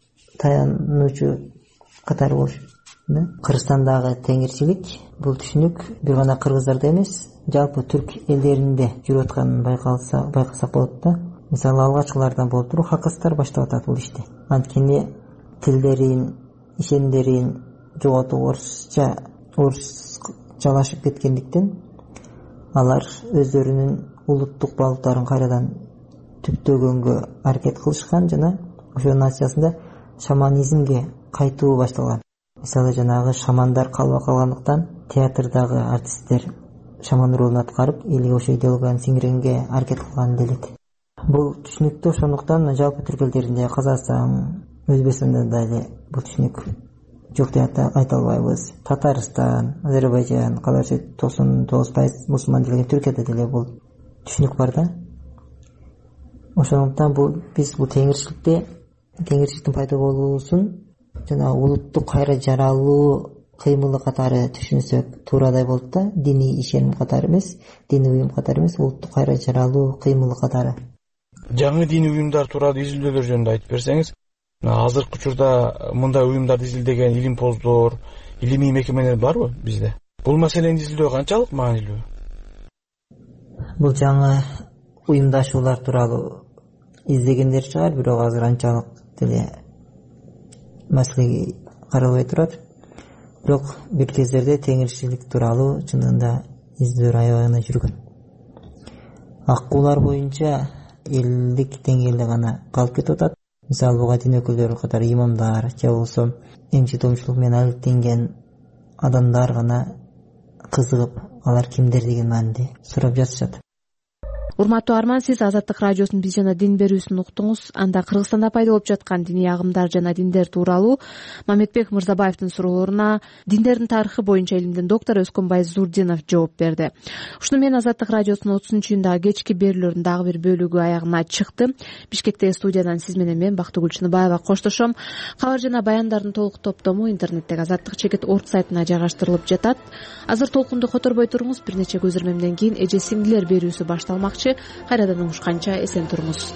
таянуучу катары болушу. Кыргызстандагы теңирчилик бул түшүнүк бир гана кыргыздарда эмес, жалпы түрк элдеринде жүрүп атканын байкалса, байкасак болот да. Мисалы, алгачкылардан болуп туруп хакастар баштап атат бул ишти. Анткени тилдерин, ишенимдерин жоготуп орусча, орусчалашып кеткендиктен алар өздөрүнүн улуттук баалууларын кайрадан түптөгөнгө аракет кылышкан, жана ошонун натыйжасында шаманизмге кайтуу башталган. Мисалы, жанагы шамандар калба калгандыктан театрдагы артисттер шаман ролун аткарып, элге ошо идеологияны сиңиргенге аракет кылган делет. Бул түшүнүктө ошондуктан жалпы түрк элдеринде, Казакстан, Өзбекстанда дагы бул түшүнүк жок деп айта албайбыз. Татарстан, Азербайжан, калайча токсон тогуз пайыз мусулман делген Түркияда деле бул түшүнүк бар да. Ошондуктан бул биз бул теңирчиликте, теңирчиликтин пайда болуусун жана улуттук кайра жаралуу кыймылы катары түшүнсөк туурадай болот да. Диний ишеним катары эмес, диний уюм катары эмес, улуттук кайра жаралуу кыймылы катары. Жаңы диний уюмдар тууралуу изилдөөлөр жөнүндө айтып берсеңиз. Азыркы учурда мындай уюмдарды изилдеген илимпоздор, илимий мекемелер барбы бизде? Бул маселени изилдөө канчалык маанилүү? Бул жаңы уюмдашуулар тууралуу издегендер чыгар, бирок азыр анчалык деле маселеге каралбай турат. Бирок бир кездерде теңирчилик тууралуу чындыгында издөө аябай гана жүргөн. Аккуулар боюнча элдик деңгээлде гана калып кетип атат. Мисалы, буга дин өкүлдөрү катары имамдар, же болбосо эмчи томчулук менен алектенген адамдар гана кызыгып, алар кимдер деген мааниде сурап жатышат. урматтуу арман, сиз Азаттык радиосунун биз жана дин берүүсүн уктуңуз. Анда Кыргызстанда пайда болуп жаткан диний агымдар жана диндер тууралуу Мамедбек Мырзабаевдин суроолоруна диндердин тарыхы боюнча илимдин доктору Өскөнбай Зурдинов жооп берди. Ушуну менен Азаттык радиосунун отузунчу июндагы кечки берүүлөрдүн дагы бир бөлүгү аягына чыкты. Бишкектеги студиядан сиз менен мен Бактыгүл Чыныбаева коштошом. Кабар жана баяндардын толук топтому интернеттеги Азаттык чекит орг сайтына жайгаштырылып жатат. Азыр толкунду которбой туруңуз, бир нече көзөрмөмдөн кийин эже сиңдилер берүүсү башталмакчы. Кайрадан угушканча эсен туруңуз.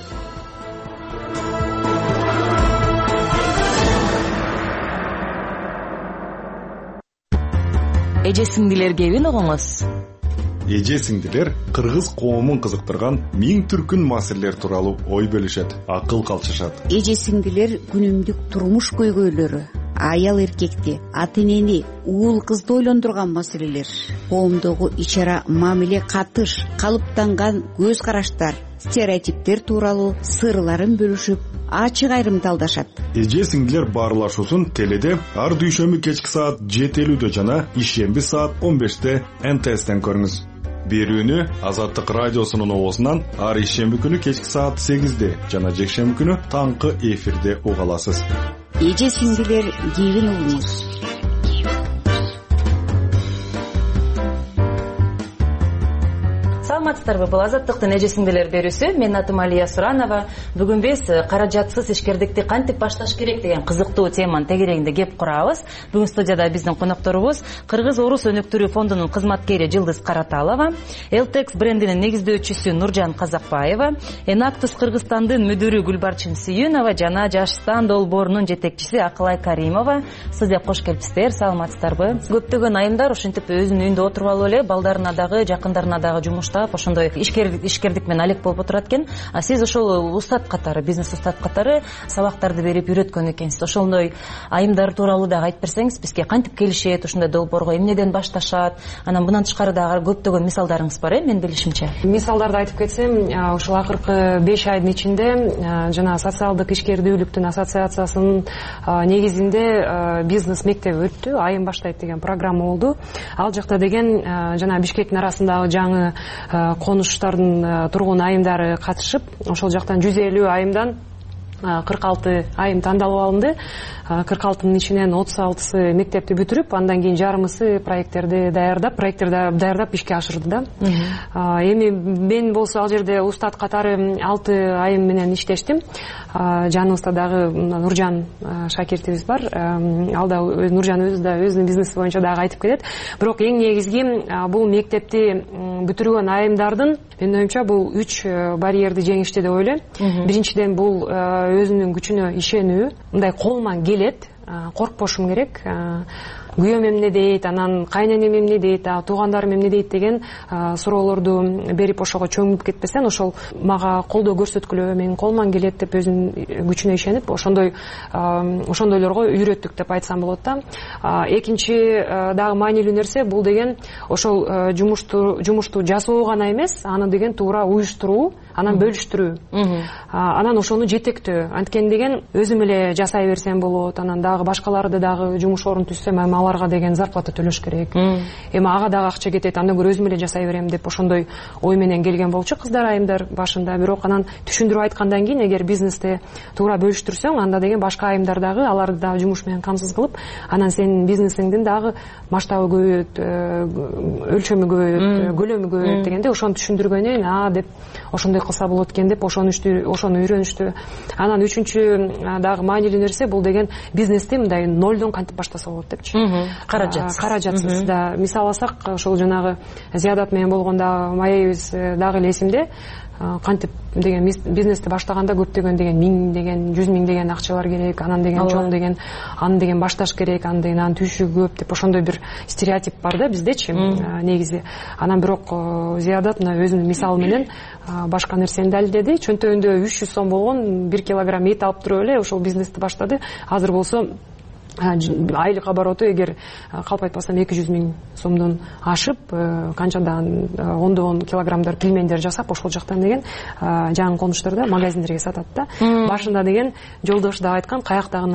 Эже сиңдилер кебин угуңуз. Эже сиңдилер кыргыз коомун кызыктырган миң түркүн маселелер тууралуу ой бөлүшөт, акыл калчышат. Эже сиңдилер күнүмдүк турмуш көйгөйлөрү, аял эркекти, ата энени, уул кызды ойлондурган маселелер, коомдогу ич-ара мамиле, катыш, калыптанган көз караштар, стереотиптер тууралуу сырларын бөлүшүп, ачык айрымдалдашат. Эже сиңдилер баарлашуусун теледе ар дүйшөмбү кечки саат жети элүүдө жана ишемби саат он беште эн тэ эстен көрүңүз. Берүүнү Азаттык радиосунун оозунан ар ишемби күнү кечки саат сегизде жана жекшемби күнү таңкы эфирде уга аласыз. Эже сиңдилер кебин угуңуз. Саламатсыздарбы? Бул Азаттыктын эже сиңдилер берүүсү. Менин атым Алия Суранова. Бүгүн биз каражатсыз ишкердикти кантип башташ керек деген кызыктуу теманын тегерегинде кеп курабыз. Бүгүн студияда биздин конокторубуз Кыргыз Орус өнүктүрүү фондунун кызматкери Жылдыз Караталова, Элтекс брендинин негиздөөчүсү Нуржан Казакбаева, Энактус Кыргызстандын мүдүрү Гүлбарчын Сүйүнова жана Жаштан долбоорунун жетекчиси Акылай Каримова. Сизге кош келипсиздер. Саламатсыздарбы? Көптөгөн айымдар ушинтип өзүнүн үйүндө отуруп алып эле балдарына дагы, жакындарына дагы жумушта ошондой ишкердик менен алек болуп отурат экен. А сиз ошол устат катары, бизнес устат катары сабактарды берип үйрөткөн экенсиз. Ошондой айымдар тууралуу дагы айтып берсеңиз, бизге кантип келишет, ошондой долбоорго эмнеден башташат? Анан мындан тышкары дагы көптөгөн мисалдарыңыз бар, э, мен билишимче. Мисалдарды айтып кетсем, ушул акыркы беш айдын ичинде жана социалдык ишкердүүлүктүн ассоциациясынын негизинде бизнес мектеби өттү, айым баштайт деген программа болду. Ал жакта деген жана Бишкектин арасындагы жаңы конуштардын тургун айымдары катышып, ошол жактан жүз элүү айымдан кырк алты айым тандалып алынды. кырк алтынын ичинен отуз алтысы мектепти бүтүрүп, андан кийин жарымысы проекттерди даярдап, проекттерди даярдап ишке ашырды да. Эми мен болсо ал жерде устат катары алты айым менен иштештим. Жаныбызда дагы Нуржан шакиртибиз бар. Ал да Нуржан өзү да өзүнүн бизнеси боюнча дагы айтып кетет. Бирок эң негизги бул мектепти бүтүргөн айымдардын менин оюмча бул үч барьерди жеңишти деп ойлойм. Биринчиден бул өзүнүн күчүнө ишенүү. Мындай колуман келет, коркпошум керек. Күйөөм эмне дейт, анан кайненем эмне дейт, туугандарым эмне дейт деген суроолорду берип ошого чөмүп кетпесен, ошол мага колдоо көрсөткүлө, менин колуман келет деп өзүнүн күчүнө ишенип, ошондой ошондойлорго үйрөттүк деп айтсам болот да. Экинчи дагы маанилүү нерсе бул деген ошол жумушту жумушту жасоо гана эмес, аны деген туура уюштуруу, анан бөлүштүрүү, анан ошону жетектөө. Анткени деген өзүм эле жасай берсем болот, анан дагы башкаларды дагы жумуш орун түзсөм, аларга деген зарплата төлөш керек. Эми ага дагы акча кетет, андан көрө өзүм эле жасай берем деп ошондой ой менен келген болчу кыздар айымдар башында. Бирок анан түшүндүрүп айткандан кийин, эгер бизнести туура бөлүштүрсөң, анда деген башка айымдар дагы аларды дагы жумуш менен камсыз кылып, анан сенин бизнесиңдин дагы масштабы көбөйөт, өлчөмү көбөйөт, көлөмү көбөйөт дегенде ошону түшүндүргөндөн а деп ошондой кылса болот экен деп ошону ошону үйрөнүштү. Анан үчүнчү дагы маанилүү нерсе бул деген бизнести мындай нолдон кантип баштаса болот депчи. Каражатсыз. Каражатсыз да. Мисал алсак, ошол жанагы Зиядат менен болгондо маегибиз дагы эле эсимде. Кантип деген бизнести баштаганда көптөгөн деген миң деген, жүз миң деген акчалар керек, анан деген чоң деген, аны деген башташ керек, аны деген анын түшүгү көп деп ошондой бир стереотип бар да биздечи негизи. Анан бирок Зиядат мына өзүнүн мисалы менен башка нерсени далилдеди. Чөнтөгүндө үч жүз сом болгон бир килограмм эт алып туруп эле ошол бизнести баштады. Азыр болсо айлык обороту эгер калп айтпасам эки жүз миң сомдон ашып, канчадан ондогон килограммдар пельмендер жасап, ошол жактан деген жаңы конуштарда магазиндерге сатат да. Башында деген жолдошу да айткан, каяктагыны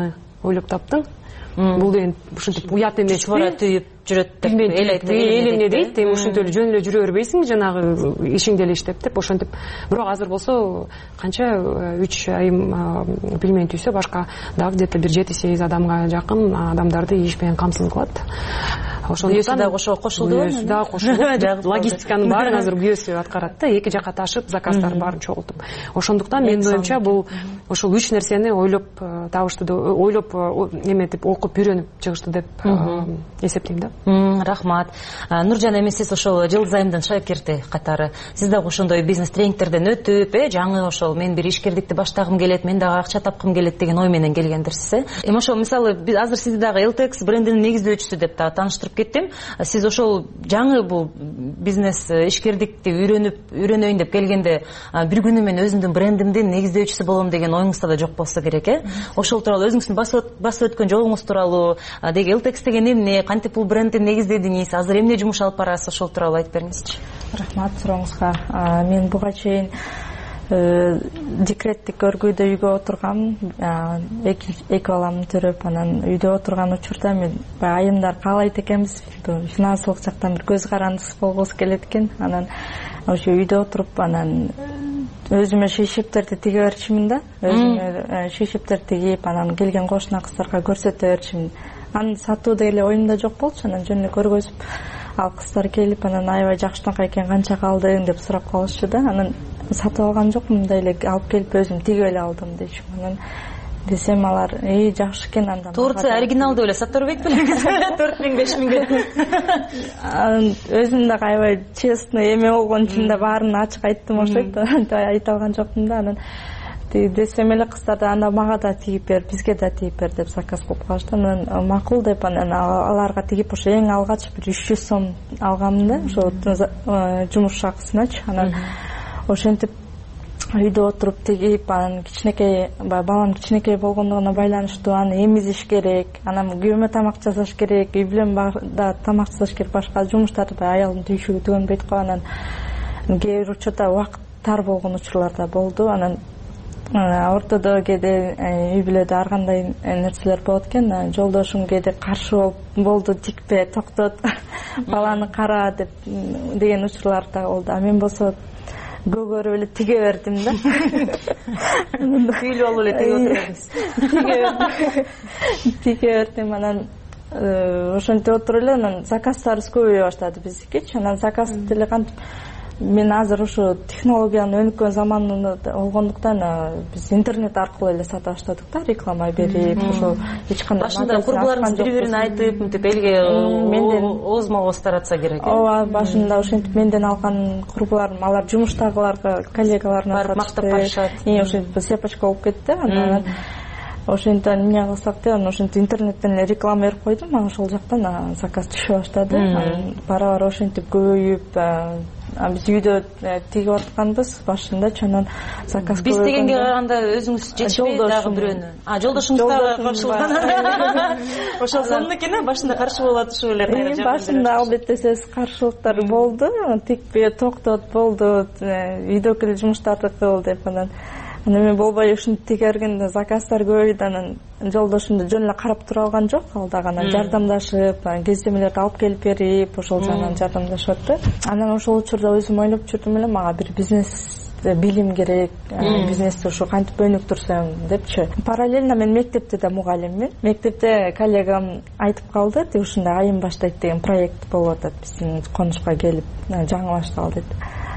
ойлоп таптың. Бул деген ушинтип уят эмеспи? Чубара түйүп жүрөт деп эл айтты. Эл эмне дейт? Эми ушинтип эле жөн эле жүрө бербейсиң, жанагы ишиңди эле иштеп деп ошентип. Бирок азыр болсо канча үч айым пельмени түйсө, башка дагы где-то бир жети сегиз адамга жакын адамдарды иш менен камсыз кылат. Ошондуктан да ошо кошулду. Да, кошулду. Логистиканын баарын азыр күйөөсү аткарат да, эки жакка ташып, заказдар баарын чогултуп. Ошондуктан менин оюмча бул ошол үч нерсени ойлоп табышты, ойлоп эметип, окуп, үйрөнүп чыгышты деп эсептейм да. Рахмат. Нуржан, эми сиз ошол Жылдыз айымдын шакирти катары, сиз дагы ошондой бизнес тренингтерден өтүп, э, жаңы ошол мен бир ишкердикти баштагым келет, мен дагы акча тапкым келет деген ой менен келгендирсиз, э? Эми ошол мисалы биз азыр сизди дагы эл ти экс брендинин негиздөөчүсү деп дагы тааныштырып кеттим. Сиз ошол жаңы бул бизнес ишкердикти үйрөнүп, үйрөнөйүн деп келгенде бир күнү мен өзүмдүн брендимдин негиздөөчүсү болом деген оюңузда да жок болсо керек, э? Ошол тууралуу өзүңүздүн басып өткөн жолуңуз тууралуу, деги эл ти экс деген эмне, кантип бул брендти негиздедиңиз, азыр эмне жумуш алып барасыз, ошол тууралуу айтып бериңизчи. Рахмат сурооңузга. Мен буга чейин декреттик көргөйдө үйгө отургам, эки баламды төрөп, анан үйдө отурган учурда мен айымдар каалайт экенбиз, финансылык жактан бир көз карандысыз болгубуз келет экен. Анан ошо үйдө отуруп, анан өзүмө шейшептерди тиге берчимин да, өзүмө шейшептер тигип, анан келген кошуна кыздарга көрсөтө берчимин. Аны сатуу деле оюмда жок болчу, анан жөн эле көргөзүп, ал кыздар келип, анан аябай жакшынакай экен, канча калдың деп сурап калышчу да. Анан сатып алган жокмун, мындай эле алып келип өзүм тигип эле алдым дейчү. Анан десем алар, "Эй, жакшы экен анда." Турция оригиналды эле сатып бербейт белеңиз? төрт миң беш миңге. Өзүм дагы аябай честный эме болгон үчүн да баарын ачык айттым окшойт. Айта алган жокмун да. Анан десем эле кыздар да анда мага да тигип бер, бизге да тигип бер деп заказ кылып калышты. Анан макул деп анан аларга тигип ошо эң алгач бир үч жүз сом алгам да, ошо жумуш шакысыначы. Анан ошентип үйдө отуруп тигип, анан кичинекей балам кичинекей болгондугуна байланыштуу аны эмизиш керек, анан күйөөмө тамак жасаш керек, үй бүлөм да тамак жасаш керек, башка жумуштарды аялдын түйшүгү түгөнбөйт го. Анан кээ бир учурда убакыт тар болгон учурлар да болду. Анан ортодо кээде үй бүлөдө ар кандай нерселер болот экен. Жолдошум кээде каршы болуп, болду тикпе, токтот, баланы кара деп деген учурлар да болду. А мен болсо көгөрүп эле тиге бердим да. Күйлүү болуп эле тиге отурдуңуз. Тиге бердим. Анан ошентип отуруп эле анан заказдарыбыз көбөйө баштады биздики. Анан заказ деле кантип мен азыр ушу технологиянын өнүккөн заманында болгондуктан биз интернет аркылуу эле сата баштадык да, реклама берип, ошо эч кандай башында курбуларыңыз бири-бирине айтып, мынтип элге оозмо-ооз таратса керек. Ооба, башында ошентип менден алган курбуларым, алар жумуштагыларга, коллегаларына барып мактап барышат. И ошентип сепочка болуп кетти. Анан ошентип эмне кылсак деп, анан ошентип интернеттен эле реклама берип койдум, анан ошол жактан заказ түшө баштады. Бара-бара ошентип көбөйүп, биз үйдө тигип атканбыз башындачы, анан заказ биз дегенге караганда өзүңүз жетишпей дагы бирөөнү. А, жолдошуңуз дагы каршылыган. Ошол сонун экен, башында каршы болуп атышы эле кайра. Башында албетте сөз каршылыктар болду, тикпе, токтот болду, үйдөгү жумуштарды кыл деп. Анан Анан мен болбой ушинтип тиге бергенде заказдар көбөйдү. Анан жолдошумду жөн эле карап тура алган жок, ал дагы анан жардамдашып, кездемелерди алып келип берип, ошол жагынан жардамдашып атты. Анан ошол учурда өзүм ойлоп жүрдүм эле, мага бир бизнес билим керек, бизнести ушу кантип өнүктүрсөм депчи. Параллельно мен мектепте да мугалиммин. Мектепте коллегам айтып калды, тиги ушундай айым баштайт деген проект болуп атат биздин конушка келип, жаңы башталды дейт.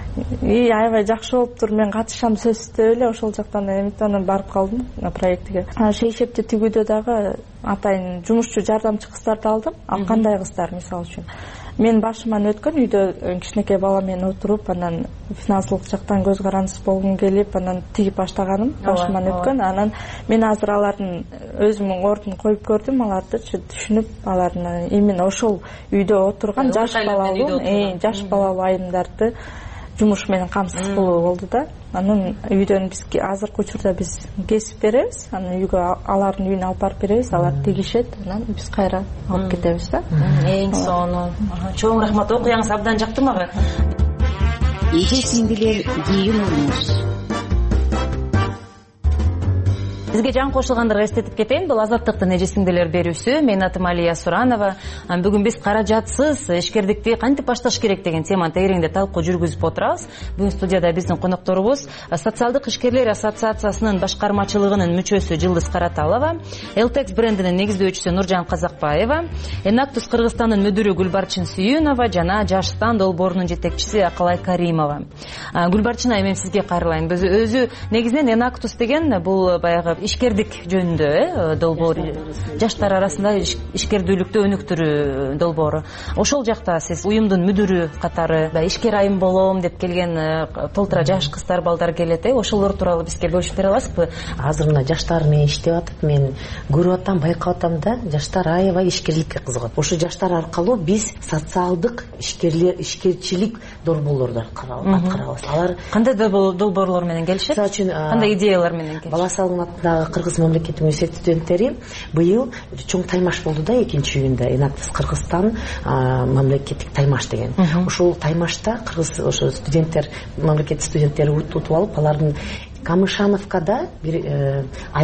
И аябай жакшы болуптур, мен катышам сөзсүз эле, ошол жактан эмитанан барып калдым проектиге. Шейшепти тигүүдө дагы атайын жумушчу жардамчы кыздарды алдым. Ал кандай кыздар мисалы үчүн? Мен башыман өткөн үйдө кичинекей бала менен отуруп, анан финансылык жактан көз карандысыз болгум келип, анан тигип баштаганым башыман өткөн. Анан мен азыр алардын өзүмдүн ордун коюп көрдүм, алардычы түшүнүп, алардын именно ошол үйдө отурган жаш балалуу, жаш балалуу айымдарды жумуш менен камсыз кылуу болду да. Анан үйдөн биз азыркы учурда биз кесип беребиз, анан үйгө алардын үйүнө алып барып беребиз, алар тигишет, анан биз кайра алып кетебиз да. Эң сонун. Чоң рахмат, окуяңыз абдан жакты мага. Эже сиңдилер, кийин урмуш. бизге жан кошулгандарга эстетип кетейин, бул Азаттыктын эжесиңдилер берүүсү. Менин атым Алия Суранова. Бүгүн биз каражатсыз ишкердикти кантип башташ керек деген теманы тегереңде талкуу жүргүзүп отурабыз. Бүгүн студияда биздин конокторубуз Социалдык ишкерлер ассоциациясынын башкармачылыгынын мүчөсү Жылдыз Караталова, Элтекс брендинин негиздөөчүсү Нуржан Казакбаева, Энактус Кыргызстандын мүдүрү Гүлбарчын Сүйүнова жана Жаштан долбоорунун жетекчиси Акылай Каримова. Гүлбарчын айым, сизге кайрылайын. Өзү негизинен Энактус деген бул баягы ишкердик жөнүндө долбоор, жаштар арасында ишкердүүлүктү өнүктүрүү долбоору. Ошол жакта сиз уюмдун мүдүрү катары ишкер айым болом деп келген толтура жаш кыздар, балдар келет. Ошолор тууралуу бизге бөлүшүп бере аласызбы? Азыр мына жаштар менен иштеп атып, мен көрүп атам, байкап атам да, жаштар аябай ишкерликке кызыгат. Ошо жаштар аркылуу биз социалдык ишкерлер, ишкерчилик долбоорлорду аткарабыз. Алар кандай долбоорлор менен келишет? Мисалы үчүн, кандай идеялар менен келишет? Бала Салым атындагы Кыргыз мамлекеттик университет студенттери быйыл чоң таймаш болду да, экинчи июнда Энактус Кыргызстан мамлекеттик таймаш деген. Ошол таймашта кыргыз ошо студенттер, мамлекеттик студенттер утуп алып, алардын Камышановкада бир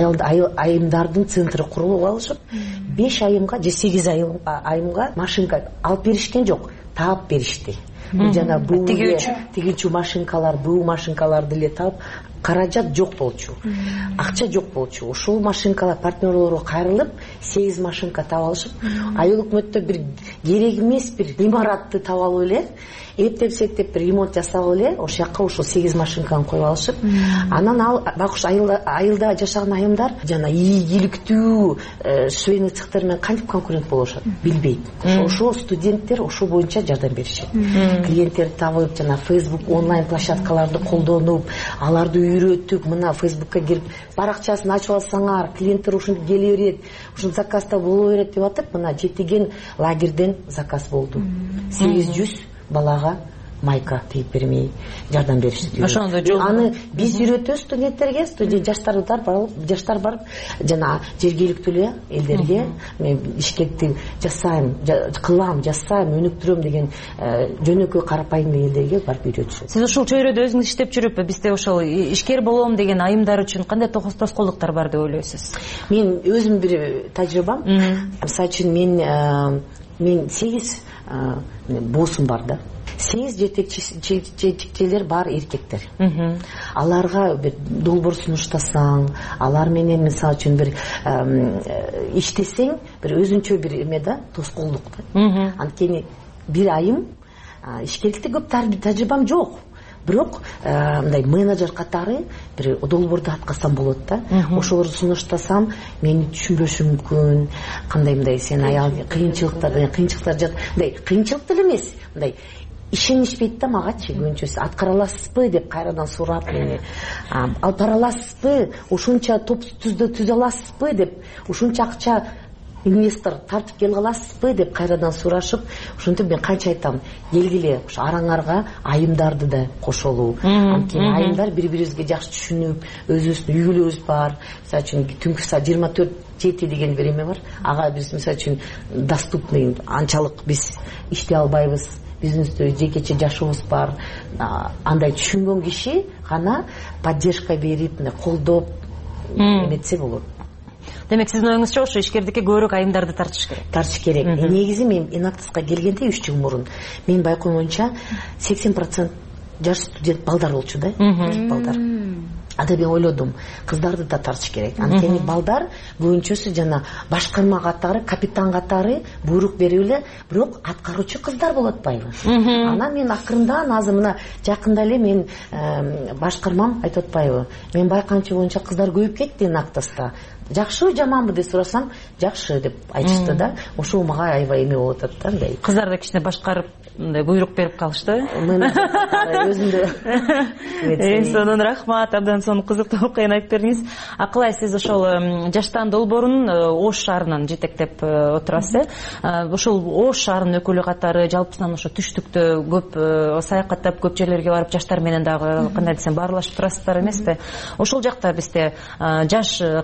айымдардын центры куруп алышып, беш айымга же сегиз айымга машинка алып беришкен жок, таап беришти. Жана бул тигичүү машинкалар, бул машинкаларды эле таап, каражат жок болчу, акча жок болчу. Ошол машинкалар партнерлорго кайрылып, сегиз машинка таап алышып, айыл өкмөттө бир керек эмес бир имаратты таап алып эле, эптеп сектеп бир ремонт жасап эле, ошол жакка ошол сегиз машинканы коюп алышып, анан ал байкуш айылда жашаган айымдар жана ийгиликтүү швейный цехтер менен кантип конкурент болушат, билбейт. Ошол студенттер ошол боюнча жардам беришет. Клиенттерди табып, жана Facebook онлайн площадкаларды колдонуп, аларды үйрөтүп, мына Facebookка кирип баракчасын ачып алсаңар, клиенттер ушинтип келе берет, ушул заказда боло берет деп атып, мына жетиген лагерден заказ болду. сегиз жүз балага майка тегип бермей жардам беришти. Аны биз үйрөтөбүз студенттерге, студент жаштар барып, жаштар барып, жана жергиликтүү эле элдерге мен ишкердикти жасайм, кылам, жасайм, өнүктүрөм деген жөнөкөй карапайым элдерге барып үйрөтүшөт. Сиз ушул чөйрөдө өзүңүз иштеп жүрүп, бизде ошол ишкер болом деген айымдар үчүн кандай тоскоолдуктар бар деп ойлойсуз? Мен өзүм бир тажрыйбам. Мисалы үчүн мен мен сегиз боосум бар да. Сегиз жетекчилер бар эркектер. Аларга бир долбоор сунуштасаң, алар менен мисалы үчүн бир иштесең, бир өзүнчө бир эме да, тоскоолдук да. Анткени бир айым ишкердикте көп тажрыйбам жок. Бирок мындай менеджер катары бир долбоорду аткарсам болот да. Ошолорду сунуштасам, мени түшүнбөшү мүмкүн. Кандай мындай сен аял кыйынчылыктар, кыйынчылыктар жат. Мындай кыйынчылык деле эмес. Мындай ишенишпейт да магачы көбүнчөсү. Аткара аласызбы деп кайрадан сурап мени. Алып бара аласызбы? Ушунча топ түзө аласызбы деп, ушунча акча инвестор тартып келе аласызбы деп кайрадан сурашып, ошентип мен канча айтам, келгиле ушу араңарга айымдарды да кошолуу. Анткени айымдар бири-бирибизге жакшы түшүнүп, өзүбүздүн үй-бүлөбүз бар. Мисалы үчүн түнкү саат жыйырма төрт жети деген бир эме бар. Ага биз мисалы үчүн доступный, анчалык биз иштей албайбыз. Бизнесте жекече жашообуз бар. Андай түшүнгөн киши гана поддержка берип, колдоп эметсе болот. Демек сиздин оюңузча ошо ишкердикке көбүрөөк айымдарды тартыш керек. Тартыш керек. Негизи мен Энактуска келгенде үч жыл мурун мен байкоом боюнча сексен процент жаш студент балдар болчу да. Балдар. Ада мен ойлодум, кыздарды да тартыш керек. Анткени балдар көбүнчөсү жана башкарма катары, капитан катары буйрук берип эле, бирок аткаруучу кыздар болот атпайбы? Анан мен акырындан азыр мына жакында эле мен башкармам айтып атпайбы? Мен байкаганча боюнча кыздар көбөйүп кетти Энактуста. Жакшыбы, жаманбы деп сурасам, жакшы деп айтышты да. Ошол мага аябай эме болуп атат да, мындай. Кыздар да кичине башкарып, мындай буйрук берип калышты. Өзүндө. Эң сонун рахмат, абдан сонун кызыктуу окуяны айтып бердиңиз. Акылай, сиз ошол жаштан долбоорун Ош шаарынан жетектеп отурасыз. Ошол Ош шаарынын өкүлү катары жалпысынан ошо түштүктө көп саякаттап, көп жерлерге барып жаштар менен дагы кандай десем баарлашып турасыздар эмеспи? Ошол жакта бизде жаш кыздарды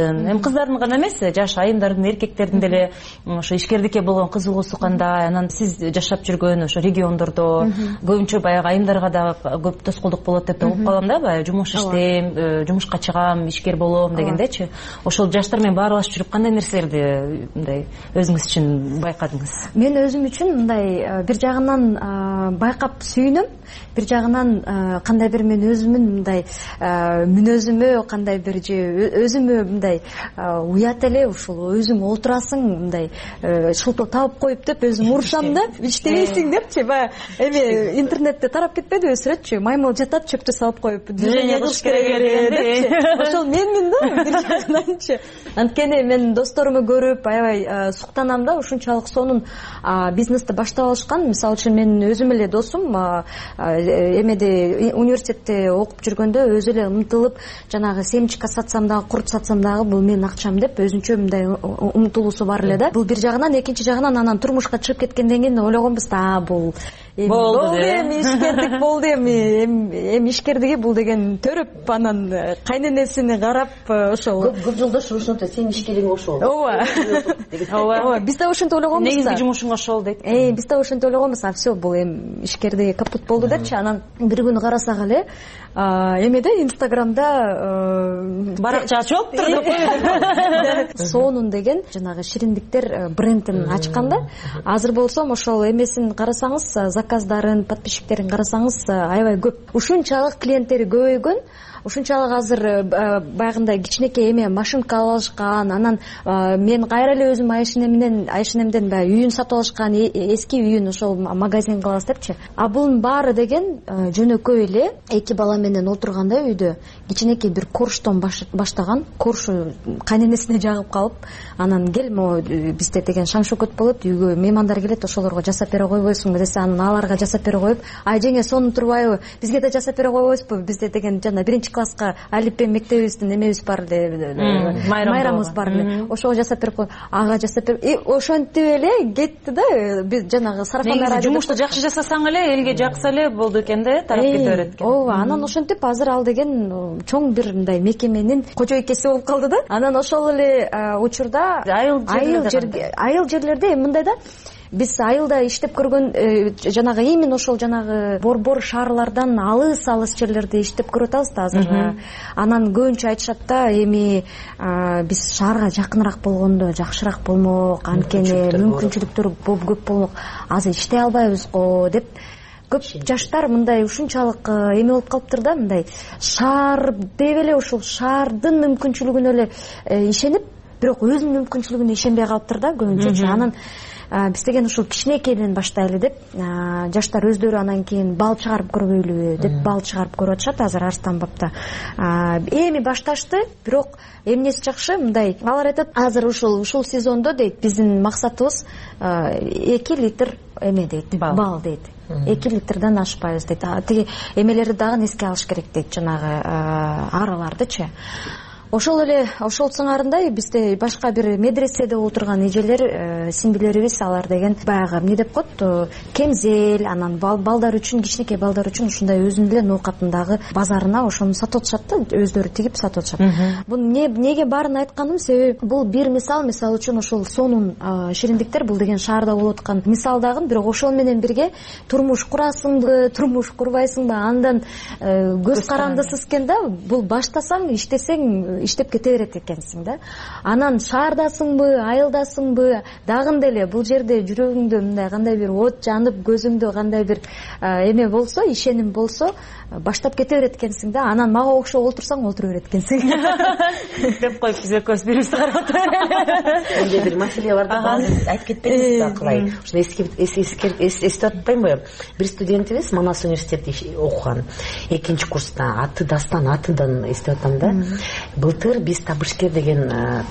айымдардын эми кыздардын гана эмес жаш айымдардын эркектердин деле ошо ишкердикке болгон кызыгуусу кандай, анан сиз жашап жүргөн ошо региондордо көбүнчө баягы айымдарга дагы көп тоскоолдук болот деп угуп калам да, баягы жумуш иштейм, жумушка чыгам, ишкер болом дегендечи. Ошол жаштар менен баарлашып жүрүп кандай нерселерди мындай өзүңүз үчүн байкадыңыз? Мен өзүм үчүн мындай бир жагынан байкап сүйүнөм, бир жагынан кандай бир мен өзүмдүн мындай мүнөзүмө кандай бир же өзүмө мындай уят эле, ушул өзүң отурасың мындай шылтоо табып коюп деп өзүм урушам да, иштебейсиң депчи, баягы эми интернетте тарап кетпедиби сүрөтчү, маймыл жатат чөптү салып коюп движение кылыш керек депчи. Ошол менмин да бир жагынанчы. Анткени мен досторумду көрүп аябай суктанам да, ушунчалык сонун бизнести баштап алышкан. Мисалы үчүн мен өзүм эле досум эмеде университетте окуп жүргөндө өзү эле умтулуп жанагы семечко сатсам дагы, курт сатсам дагы бул менин акчам деп өзүнчө мындай умтулуусу бар эле да. Бул бир жагынан, экинчи жагынан анан турмушка чыгып кеткенден кийин ойлогонбуз да, бул болду эми ишкердик болду, эми эми ишкердиги бул деген төрөп анан кайненесине карап ошол көп жолдош ушинтип сен ишкериң ошол. Ооба. Ооба. Биз да ошентип ойлогонбуз. Негизги жумушуң ошол дейт. Э, биз да ошентип ойлогонбуз. А все, бул эми ишкердиги капут болду депчи. Анан бир күнү карасак эле эмеде Инстаграмда баракча ачыптыр деп сонун деген жанагы шириндиктер брендин ачкан да. Азыр болсом ошол эмесин карасаңыз, заказдарын, подписчиктерин карасаңыз аябай көп. Ушунчалык клиенттери көбөйгөн. Ушунчалык азыр баягындай кичинекей эме машинка алып алышкан, анан мен кайра эле өзүм айшинемден айшинемден баягы үйүн сатып алышкан, эски үйүн ошол магазин кылабыз депчи. А бунун баары деген жөнөкөй эле эки бала менен отурганда үйдө кичинекей бир корштон баштаган, коршу кайненесине жагып калып, анан кел могу бизде деген шаң шөкөт болот, үйгө меймандар келет, ошолорго жасап бере койбойсуңбу десе, анан аларга жасап бере коюп, ай жеңе сонун турбайбы, бизге да жасап бере койбойсузбу, бизде деген жана биринчи класска алиппе мектебибиздин эмебиз бар эле, майрамыбыз бар эле, ошого жасап берип коюп, ага жасап берип, и ошентип эле кетти да, биз жанагы сарафандар жумушту жакшы жасасаң эле, элге жакса эле болду экен да, тарап кете берет экен. Ооба, анан ошентип азыр ал деген чоң бир мындай мекеменин кожойкеси болуп калды да. Анан ошол эле учурда айыл айыл жерлерде мындай да, биз айылда иштеп көргөн жанагы именно ошол жанагы борбор шаарлардан алыс алыс жерлерде иштеп көрүп атабыз да азыр. Анан көбүнчө айтышат да, эми биз шаарга жакыныраак болгондо жакшыраак болмок, анткени мүмкүнчүлүктөр көп болмок, азыр иштей албайбыз го деп. Көп жаштар мындай ушунчалык эме болуп калыптыр да, мындай шаар деп эле ушул шаардын мүмкүнчүлүгүнө эле ишенип, бирок өзүнүн мүмкүнчүлүгүнө ишенбей калыптыр да көбүнчө. Анан биз деген ушул кичинекейден баштайлы деп, жаштар өздөрү анан кийин бал чыгарып көрбөйлүбү деп бал чыгарып көрүп атышат азыр Арыстан бапта. Эми башташты, бирок эмнеси жакшы, мындай алар айтат, азыр ушул ушул сезондо дейт, биздин максатыбыз эки литр эме дейт, бал дейт. эки литрден ашпайбыз дейт. Тиги эмелерди дагы эске алыш керек дейт, жанагы аралардычы. Ошол эле ошол сыңарындай бизде башка бир медреседе отурган эжелер, сиңдилерибиз, алар деген баягы эмне деп коет, кемзел, анан балдар үчүн, кичинекей балдар үчүн ушундай өзүнүн эле ноокатындагы базарына ошону сатып атышат да, өздөрү тигип сатып атышат. Бул эмнеге баарын айтканым, себеби бул бир мисал, мисалы үчүн ошол сонун шириндиктер бул деген шаарда болуп аткан мисал дагы, бирок ошол менен бирге турмуш курасыңбы, турмуш курбайсыңбы, андан көз карандысыз экен да, бул баштасаң, иштесең иштеп кете берет экенсиң да. Анан шаардасыңбы, айылдасыңбы, дагында эле бул жерде жүрөгүңдө мындай кандай бир от жанып, көзүңдө кандай бир эме болсо, ишеним болсо, баштап кете берет экенсиң да. Анан мага окшоп олтурсаң, олтура берет экенсиң деп коюп биз экөөбүз бирибизди карап атабыз. Эмне бир маселе бар да, баары айтып кетпедиңиз да, кылай. Ушуну эсип атпаймынбы? Бир студентибиз Манас университетте окуган, экинчи курста, аты Дастан, атыдан эстеп атам да. Былтыр биз Табышкер деген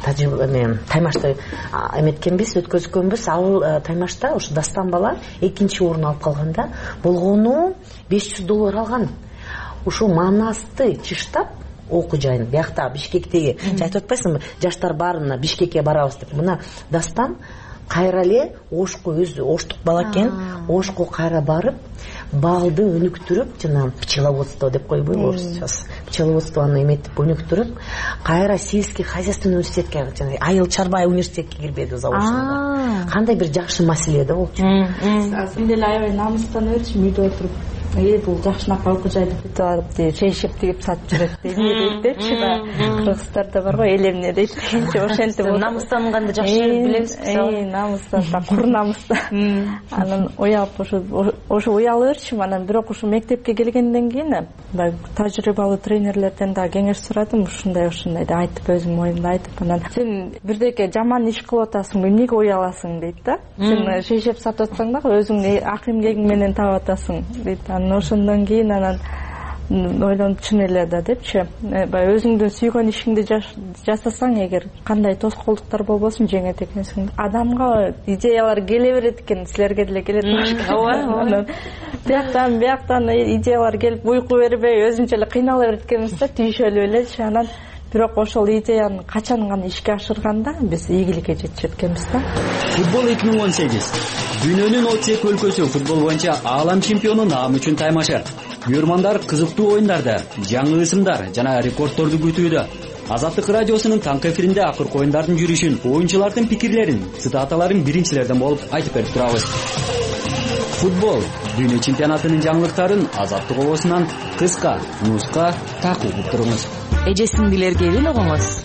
таймашты эметкенбиз, өткөзгөнбүз. Ал таймашта ушу Дастан бала экинчи орун алып калганда, болгону беш жүз доллар алган. Ушу Манасты чыштап окуу жайын, биякта Бишкектеги, айтып атпайсыңбы, жаштар баарына Бишкекке барабыз деп. Мына Дастан кайра эле ошко өзү оштук бала экен, ошко кайра барып балды өнүктүрүп, жана пчеловодство деп койбойбу орусчасы, пчеловодствону эметип өнүктүрүп, кайра сельский хозяйство университетке, жана айыл чарба университетке кирбеди заочно. Кандай бир жакшы маселе да болчу. Мен деле аябай намыстанып берчүмүн үйдө отуруп. Эй, бул жакшынака окуйт деп шейшеп тигип сатып жүрөт дейт депчи да. Кыргыздарда бар го эл эмне дейт дегенче ошентип намыстанганды жакшы билебиз. Эй, намыстан, кур намыстан. Анан уялып ошо ошо уялып берчүмүн. Анан бирок ушу мектепке келгенден кийин баягы тажрыйбалуу тренерлерден да кеңеш сурадым, ушундай ушундай деп айтып, өзүм оюмду айтып, анан сен бирдеке жаман иш кылып атасың, эмнеге уяласың дейт да. Сен шейшеп сатып атсаң дагы өзүң ак эмгегиң менен таап атасың дейт. Ошондон кийин анан ойлонуп чын эле да депчи, баягы өзүңдүн сүйгөн ишиңди жасасаң, эгер кандай тоскоолдуктар болбосун жеңет экенсиң. Адамга идеялар келе берет экен, силерге деле келет башка. Ооба. Бияктан бияктан идеялар келип, уйку бербей, өзүнчө эле кыйнала берет экенбиз да, түйшөлүп элечи. Анан бирок ошол идеяны качан гана ишке ашырганда биз ийгиликке жетишет экенбиз да. Футбол эки миң он сегиз. Дүйнөнүн отуз эки өлкөсү футбол боюнча аалам чемпиону наам үчүн таймашат. Көрөрмандар кызыктуу оюндарды, жаңы ысымдар жана рекордторду күтүүдө. Азаттык радиосунун таңкы эфиринде акыркы оюндардын жүрүшүн, оюнчулардын пикирлерин, цитаталарын биринчилерден болуп айтып берип турабыз. Футбол дүйнө чемпионатынын жаңылыктарын Азаттык обосунан кыска, нуска такып туруңуз. Эжесиңдилер кебин угуңуз.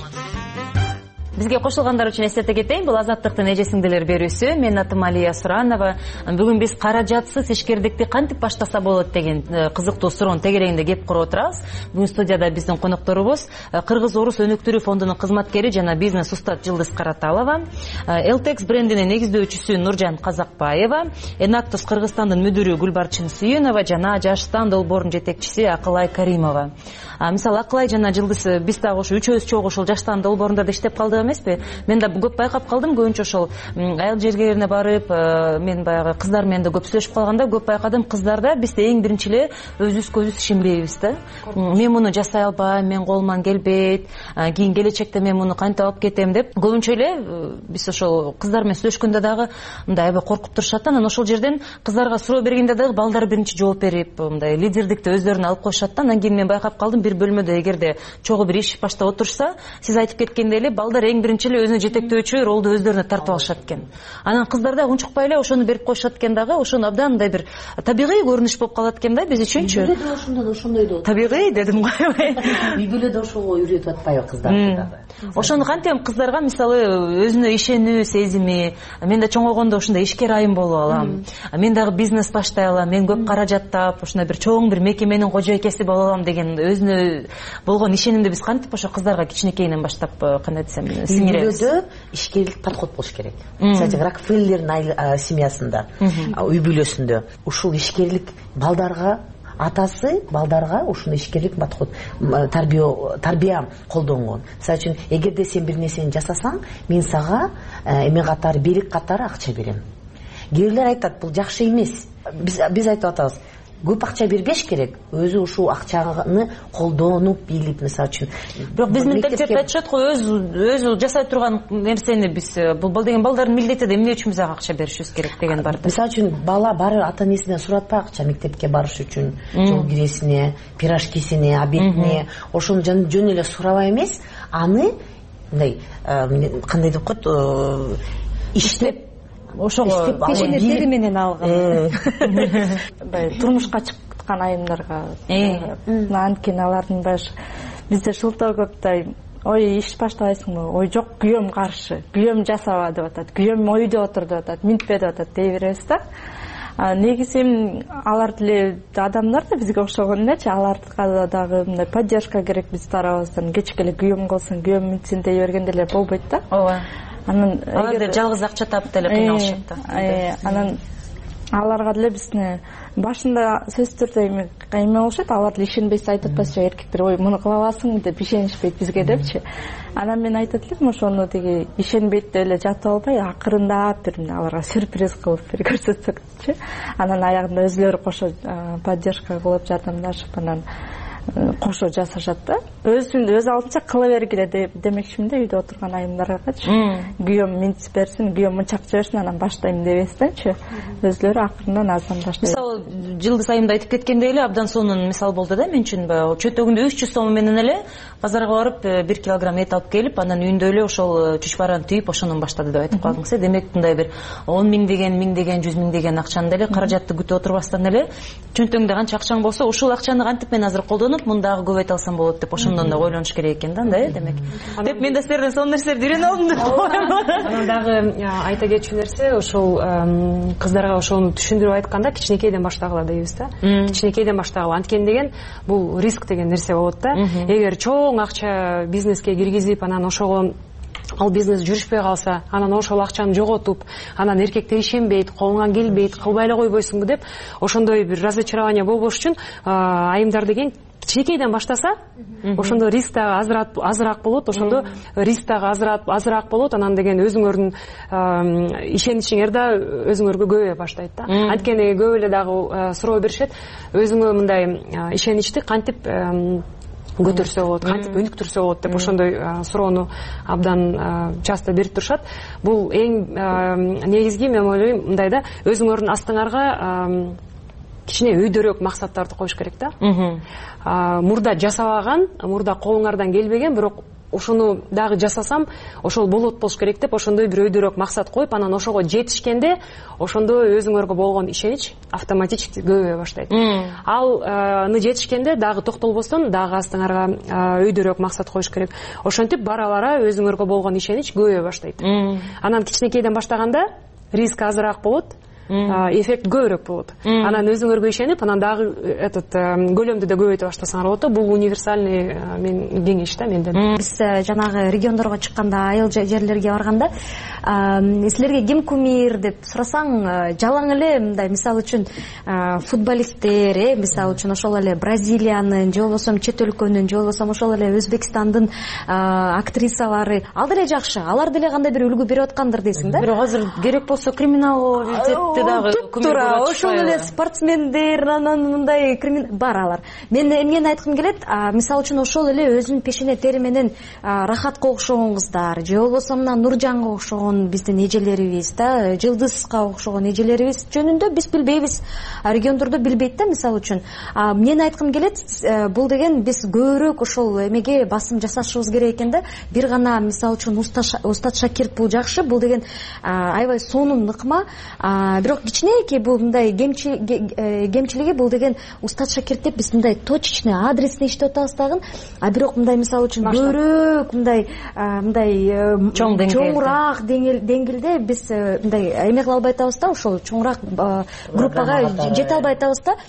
Бизге кошулгандар үчүн эстете кетейин, бул Азаттыктын эжесиңдилер берүүсү. Мен атым Алия Суранова. Бүгүн биз каражатсыз ишкердикти кантип баштаса болот деген кызыктуу суроонун тегерегинде кеп куруп отурабыз. Бүгүн студияда биздин конокторубуз Кыргыз Орус өнүктүрүү фондунун кызматкери жана бизнес устат Жылдыз Караталова, Элтекс брендинин негиздөөчүсү Нуржан Казакбаева, Энактус Кыргызстандын мүдүрү Гүлбарчын Сүйүнова жана Жаштан долбоорунун жетекчиси Акылай Каримова. Мисалы Акылай жана Жылдыз биз дагы ошо үчөөбүз чогуу ошол Жаштан долбоорунда да иштеп калдык эмеспи? Мен да көп байкап калдым, көбүнчө ошол айыл жергелерине барып, мен баягы кыздар менен да көп сүйлөшүп калганда көп байкадым, кыздарда биз эң биринчи эле өзүбүз көзүбүз ишенбейбиз да. Мен муну жасай албайм, мен колуман келбейт, кийин келечекте мен муну кантип алып кетем деп көбүнчө эле биз ошол кыздар менен сүйлөшкөндө дагы мындай аябай коркуп турушат. Анан ошол жерден кыздарга суроо бергенде дагы балдар биринчи жооп берип, мындай лидердикти өздөрүнө алып коюшат да. Анан кийин мен байкап калдым, бир бөлмөдө эгерде чогуу бир иш баштап отурса, сиз айтып кеткендей эле балдар эң биринчи эле өзүнө жетектөөчү ролду өздөрүнө тартып алышат экен. Анан кыздарда унчукпай эле ошону берип коюшат экен дагы, ошону абдан мындай бир табигый көрүнүш болуп калат экен да биз үчүнчү. Үй бүлөдө ошондон ошондойду. Табигый дедим го. Үй бүлөдө ошого үйрөтүп атпайбы кыздарды дагы? Ошону кантем кыздарга мисалы өзүнө ишенүү сезими, мен да чоңойгондо ушундай ишкер айым болуп алам, мен дагы бизнес баштай алам, мен көп каражаттап ушундай бир чоң бир мекеменин кожойкеси боло алам деген өзүнө болгон ишенимди биз кантип ошо кыздарга кичинекейинен баштап, кандай десем, сиңиребиз. Үй бүлөдө ишкерлик подход болуш керек. Мисалы Рокфеллердин семьясында, үй бүлөсүндө ушул ишкерлик балдарга, атасы балдарга ушуну ишкерлик подход, тарбия тарбия колдонгон. Мисалы үчүн, эгерде сен бир нерсени жасасаң, мен сага эме катары, белек катары акча берем. Кээ бирлер айтат, бул жакшы эмес. Биз биз айтып атабыз, көп акча бербеш керек, өзү ушул акчаны колдонуп билип, мисалы үчүн. Бирок биз мектепте айтышат го, өзү өзү жасай турган нерсени биз бул деген балдардын милдети да, эмне үчүн биз ага акча беришибиз керек деген бар да. Мисалы үчүн бала барып ата энесинен суратпай акча мектепке барыш үчүн, жол киресине, пирожкисине, обедине, ошону жөн эле сурабай эмес, аны мындай кандай деп коет, иштеп ошого пешенеттери менен алган. Турмушка чыккан айымдарга анткени алардын башы бизде шылтоо көп да. Ой, иш баштабайсыңбы? Ой, жок, күйөөм каршы. Күйөөм жасаба деп атат. Күйөөм үйдө отур деп атат. Минтпе деп атат, дей беребиз да. Негизи алар деле адамдар да бизге окшогон элечи, аларга дагы мындай поддержка керек биз тарабыбыздан. Кечке эле күйөөм кылсын, күйөөм минтсин дей бергенде эле болбойт да. Ооба. Анан алар жалгыз акча таап деле кыйналышат да. Анан аларга деле бизне башында сөзсүз түрдө эме эме болушат, алар деле ишенбейси айтып атпайсызбы эркектер, ой, муну кыла аласың деп ишенишпейт бизге депчи. Анан мен айтат элем, ошону деги ишенбейт деп эле жатып албай, акырындап бир аларга сюрприз кылып бир көрсөтсөкчү. Анан аягында өзүлөрү кошо поддержка кылып, жардамдашып, анан кошо жасашат да. Өзүн өз алдынча кыла бергиле демекчимин да, үйдө отурган айымдаргачы. Күйөөм минтип берсин, күйөөм мынча акча берсин, анан баштайм дебестенчи. Өзлөрү акырынан аздан баштайт. Мисалы, Жылдыз айымда айтып кеткендей эле абдан сонун мисал болду да мен үчүн. Чөтөгүндө үч жүз сом менен эле базарга барып бир килограмм эт алып келип, анан үйүндө эле ошол чүчбараны түйүп ошондон баштады деп айтып калдыңыз. Демек мындай бир он миң деген, миң деген, жүз миң деген акчаны деле каражатты күтүп отурбастан эле чөнтөгүңдө канча акчаң болсо, ушул акчаны кантип мен азыр колдонуп, мындагы көп айта алсам болот деп ошондон да ойлонуш керек экен да, андай демек. Деп мен да силерден сонун нерселерди үйрөнүп алдым деп. Анан дагы айта кетчү нерсе, ошол кыздарга ошону түшүндүрүп айтканда кичинекейден баштагыла дейбиз да. Кичинекейден баштагыла. Анткени деген бул риск деген нерсе болот да. Эгер чоң акча бизнеске киргизип, анан ошого ал бизнес жүрүшпөй калса, анан ошол акчаны жоготуп, анан эркектер ишенбейт, колуңан келбейт, кылбай эле койбойсуңбу деп, ошондой бир разочарование болбош үчүн айымдар деген кичинекейден баштаса, ошондо риск дагы азыраак болот, ошондо риск дагы азыраак болот, анан деген өзүңөрдүн ишеничиңер да өзүңөргө көбөйө баштайт да. Анткени көп эле дагы суроо беришет, өзүңө мындай ишеничти кантип көтөрсө болот, кантип өнүктүрсө болот деп ошондой суроону абдан часто берип турушат. Бул эң негизги мен ойлойм мындай да, өзүңөрдүн астыңарга кичине өйдөрөөк максаттарды коюш керек да. Мурда жасабаган, мурда колуңардан келбеген, бирок ошону дагы жасасам, ошол болот болуш керек деп ошондой бир өйдөрөөк максат коюп, анан ошого жетишкенде ошондо өзүңөргө болгон ишенич автоматически көбөйө баштайт. Алны жетишкенде дагы токтолбостон дагы астыңарга өйдөрөөк максат коюш керек. Ошентип бара бара өзүңөргө болгон ишенич көбөйө баштайт. Анан кичинекейден баштаганда риск азыраак болот, эффект көбүрөөк болот. Анан өзүңөргө ишенип, анан дагы этот көлөмдү да көбөйтө баштасаңар болот да. Бул универсальный мен кеңеш да менден. Биз жанагы региондорго чыкканда, айыл жерлерге барганда, силерге ким кумир деп сурасаң, жалаң эле мындай мисалы үчүн футболисттер, мисалы үчүн ошол эле Бразилиянын, же болбосо чет өлкөнүн, же болбосо ошол эле Өзбекстандын актрисалары, ал деле жакшы, алар деле кандай бир үлгү берип аткандыр дейсиң да. Бирок азыр керек болсо криминал тура ошол эле спортсмендер, анан мындай бар алар. Мен эмнени айткым келет, мисалы үчүн ошол эле өзүнүн пешене тери менен Рахатка окшогон кыздар, же болбосо мына Нуржанга окшогон биздин эжелерибиз да, Жылдызга окшогон эжелерибиз жөнүндө биз билбейбиз, региондордо билбейт да. Мисалы үчүн мен айткым келет, бул деген биз көбүрөөк ошол эмеге басым жасашыбыз керек экен да. Бир гана мисалы үчүн Устат Шакиров бул жакшы, бул деген аябай сонун ыкма, бирок кичинекей бул мындай кемчилиги, бул деген Устат Шакиров деп биз мындай точечный адресный иштеп атабыз дагы, а бирок мындай мисалы үчүн көбүрөөк мындай мындай чоңураак деңгээлде биз мындай эме кыла албай атабыз да, ошол чоңураак группага жете албай атабыз да.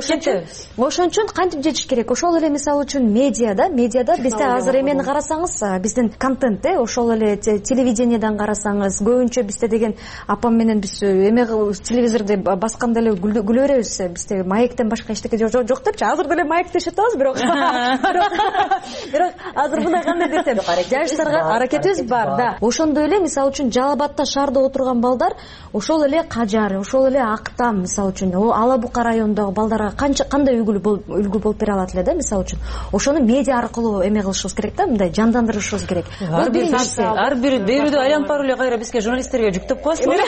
Ошон үчүн кантип жетиш керек? Ошол эле мисалы үчүн медиада, медиада бизде азыр эмени карасаңыз, биздин контент, ошол эле телевидениеден карасаңыз, көбүнчө бизде деген апам менен биз эме телевизорду басканда эле күлө беребиз, бизде маектен башка эчтеке жок депчи. Азыр деле маекте иштеп атабыз, бирок бирок азыр мындай кандай десем, жаштарга аракетибиз бар да. Ошондой эле мисалы үчүн Жалал Абадта шаарда отурган балдар, ошол эле Кажар, ошол эле Актам, мисалы үчүн Ала Бука районундагы балдарга канча кандай үлгү болуп бере алат эле да, мисалы үчүн. Ошону медиа аркылуу эме кылышыбыз керек да, мындай жандандырышыбыз керек. Ар бир берүүдө айланып барып эле кайра бизге журналисттерге жүктөп коесуңар.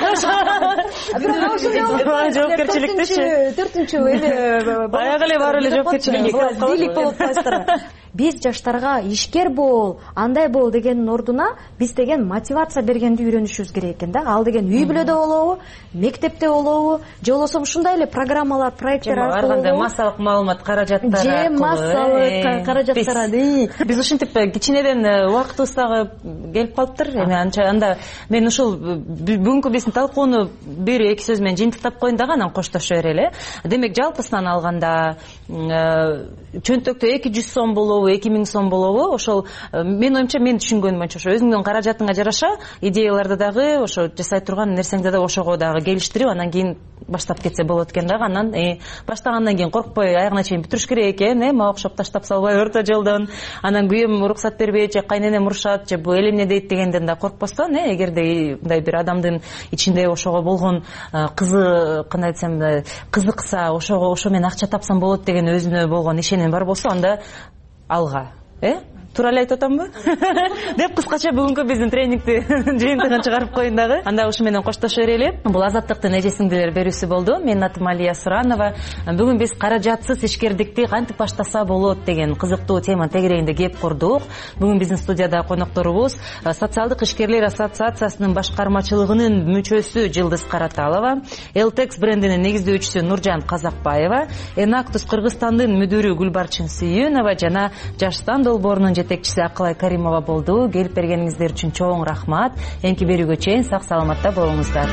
Жоопкерчиликтичи төртүнчү эме баягы эле бар эле жоопкерчилик бийлик болуп каласыздар. Биз жаштарга ишкер бол, андай бол дегендин ордуна биз деген мотивация бергенди үйрөнүшүбүз керек экен да. Ал деген үй бүлөдө болобу, мектепте болобу, же болбосо ушундай эле программалар, проекттер аркылуу, ар кандай массалык маалымат каражаттар аркылуу, же массалык каражаттар. Биз ушинтип кичинеден убактыбыз дагы келип калыптыр. Эми анча анда мен ушул бүгүнкү биздин талкууну бир эки сөз менен жыйынтыктап коеюн дагы, анан коштошо берели. Демек жалпысынан алганда чөнтөктө эки жүз сом болобу, болобу, эки миң сом болобу, ошол менин оюмча, мен түшүнгөнүм боюнча ошо өзүңдүн каражатыңа жараша идеяларды дагы ошо жасай турган нерсеңди да ошого дагы келиштирип, анан кийин баштап кетсе болот экен дагы. Анан баштагандан кийин коркпой аягына чейин бүтүрүш керек экен, э мага окшоп таштап салбай орто жолдон, анан күйөөм уруксат бербейт же кайненем урушат же бул эл эмне дейт дегенден да коркпостон, э эгерде мындай бир адамдын ичинде ошого болгон кызы, кандай десем, кызыкса, ошого ошо менен акча тапсам болот деген өзүнө болгон ишеним бар болсо, анда алга, э туура эле айтып атамбы деп кыскача бүгүнкү биздин тренингти жыйынтыгын чыгарып коеюн дагы. Анда ушу менен коштошо берели. Бул Азаттыктын эже сиңдилер берүүсү болду. Менин атым Алия Суранова. Бүгүн биз каражатсыз ишкердикти кантип баштаса болот деген кызыктуу тема тегерегинде кеп курдук. Бүгүн биздин студияда конокторубуз Социалдык ишкерлер ассоциациясынын башкармачылыгынын мүчөсү Жылдыз Караталова, Элтекс брендинин негиздөөчүсү Нуржан Казакбаева, Энактус Кыргызстандын мүдүрү Гүлбарчын Сүйүнова жана Жаштан долбоорунун жетекчиси Акылай Каримова болду. Келип бергениңиздер үчүн чоң рахмат. Эмки берүүгө чейин сак саламатта болуңуздар.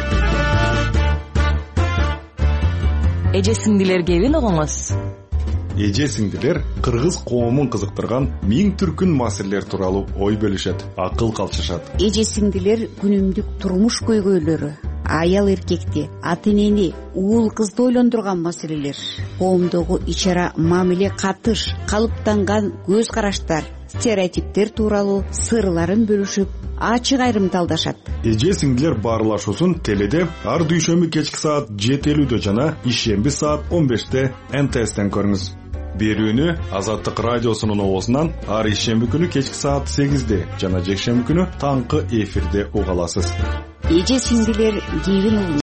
Эже сиңдилер кебин угуңуз. Эже сиңдилер кыргыз коомун кызыктырган миң түркүн маселелер тууралуу ой бөлүшөт, акыл калчышат. Эже сиңдилер күнүмдүк турмуш көйгөйлөрү, аял эркекти, ата энени, уул кызды ойлондурган маселелер, коомдогу ич-ара мамиле катыш, калыптанган көз караштар, стереотиптер тууралуу сырларын бөлүшүп, ачык айрымдалдашат. Эже сиңдилер баарлашуусун теледе ар дүйшөмбү кечки саат жети элүүдө жана ишемби саат он беште эн тэ эстен көрүңүз. Берүүнү Азаттык радиосунун оозунан ар ишемби күнү кечки саат сегизде жана жекшемби күнү таңкы эфирде уга аласыз. Эже сиңдилер кийин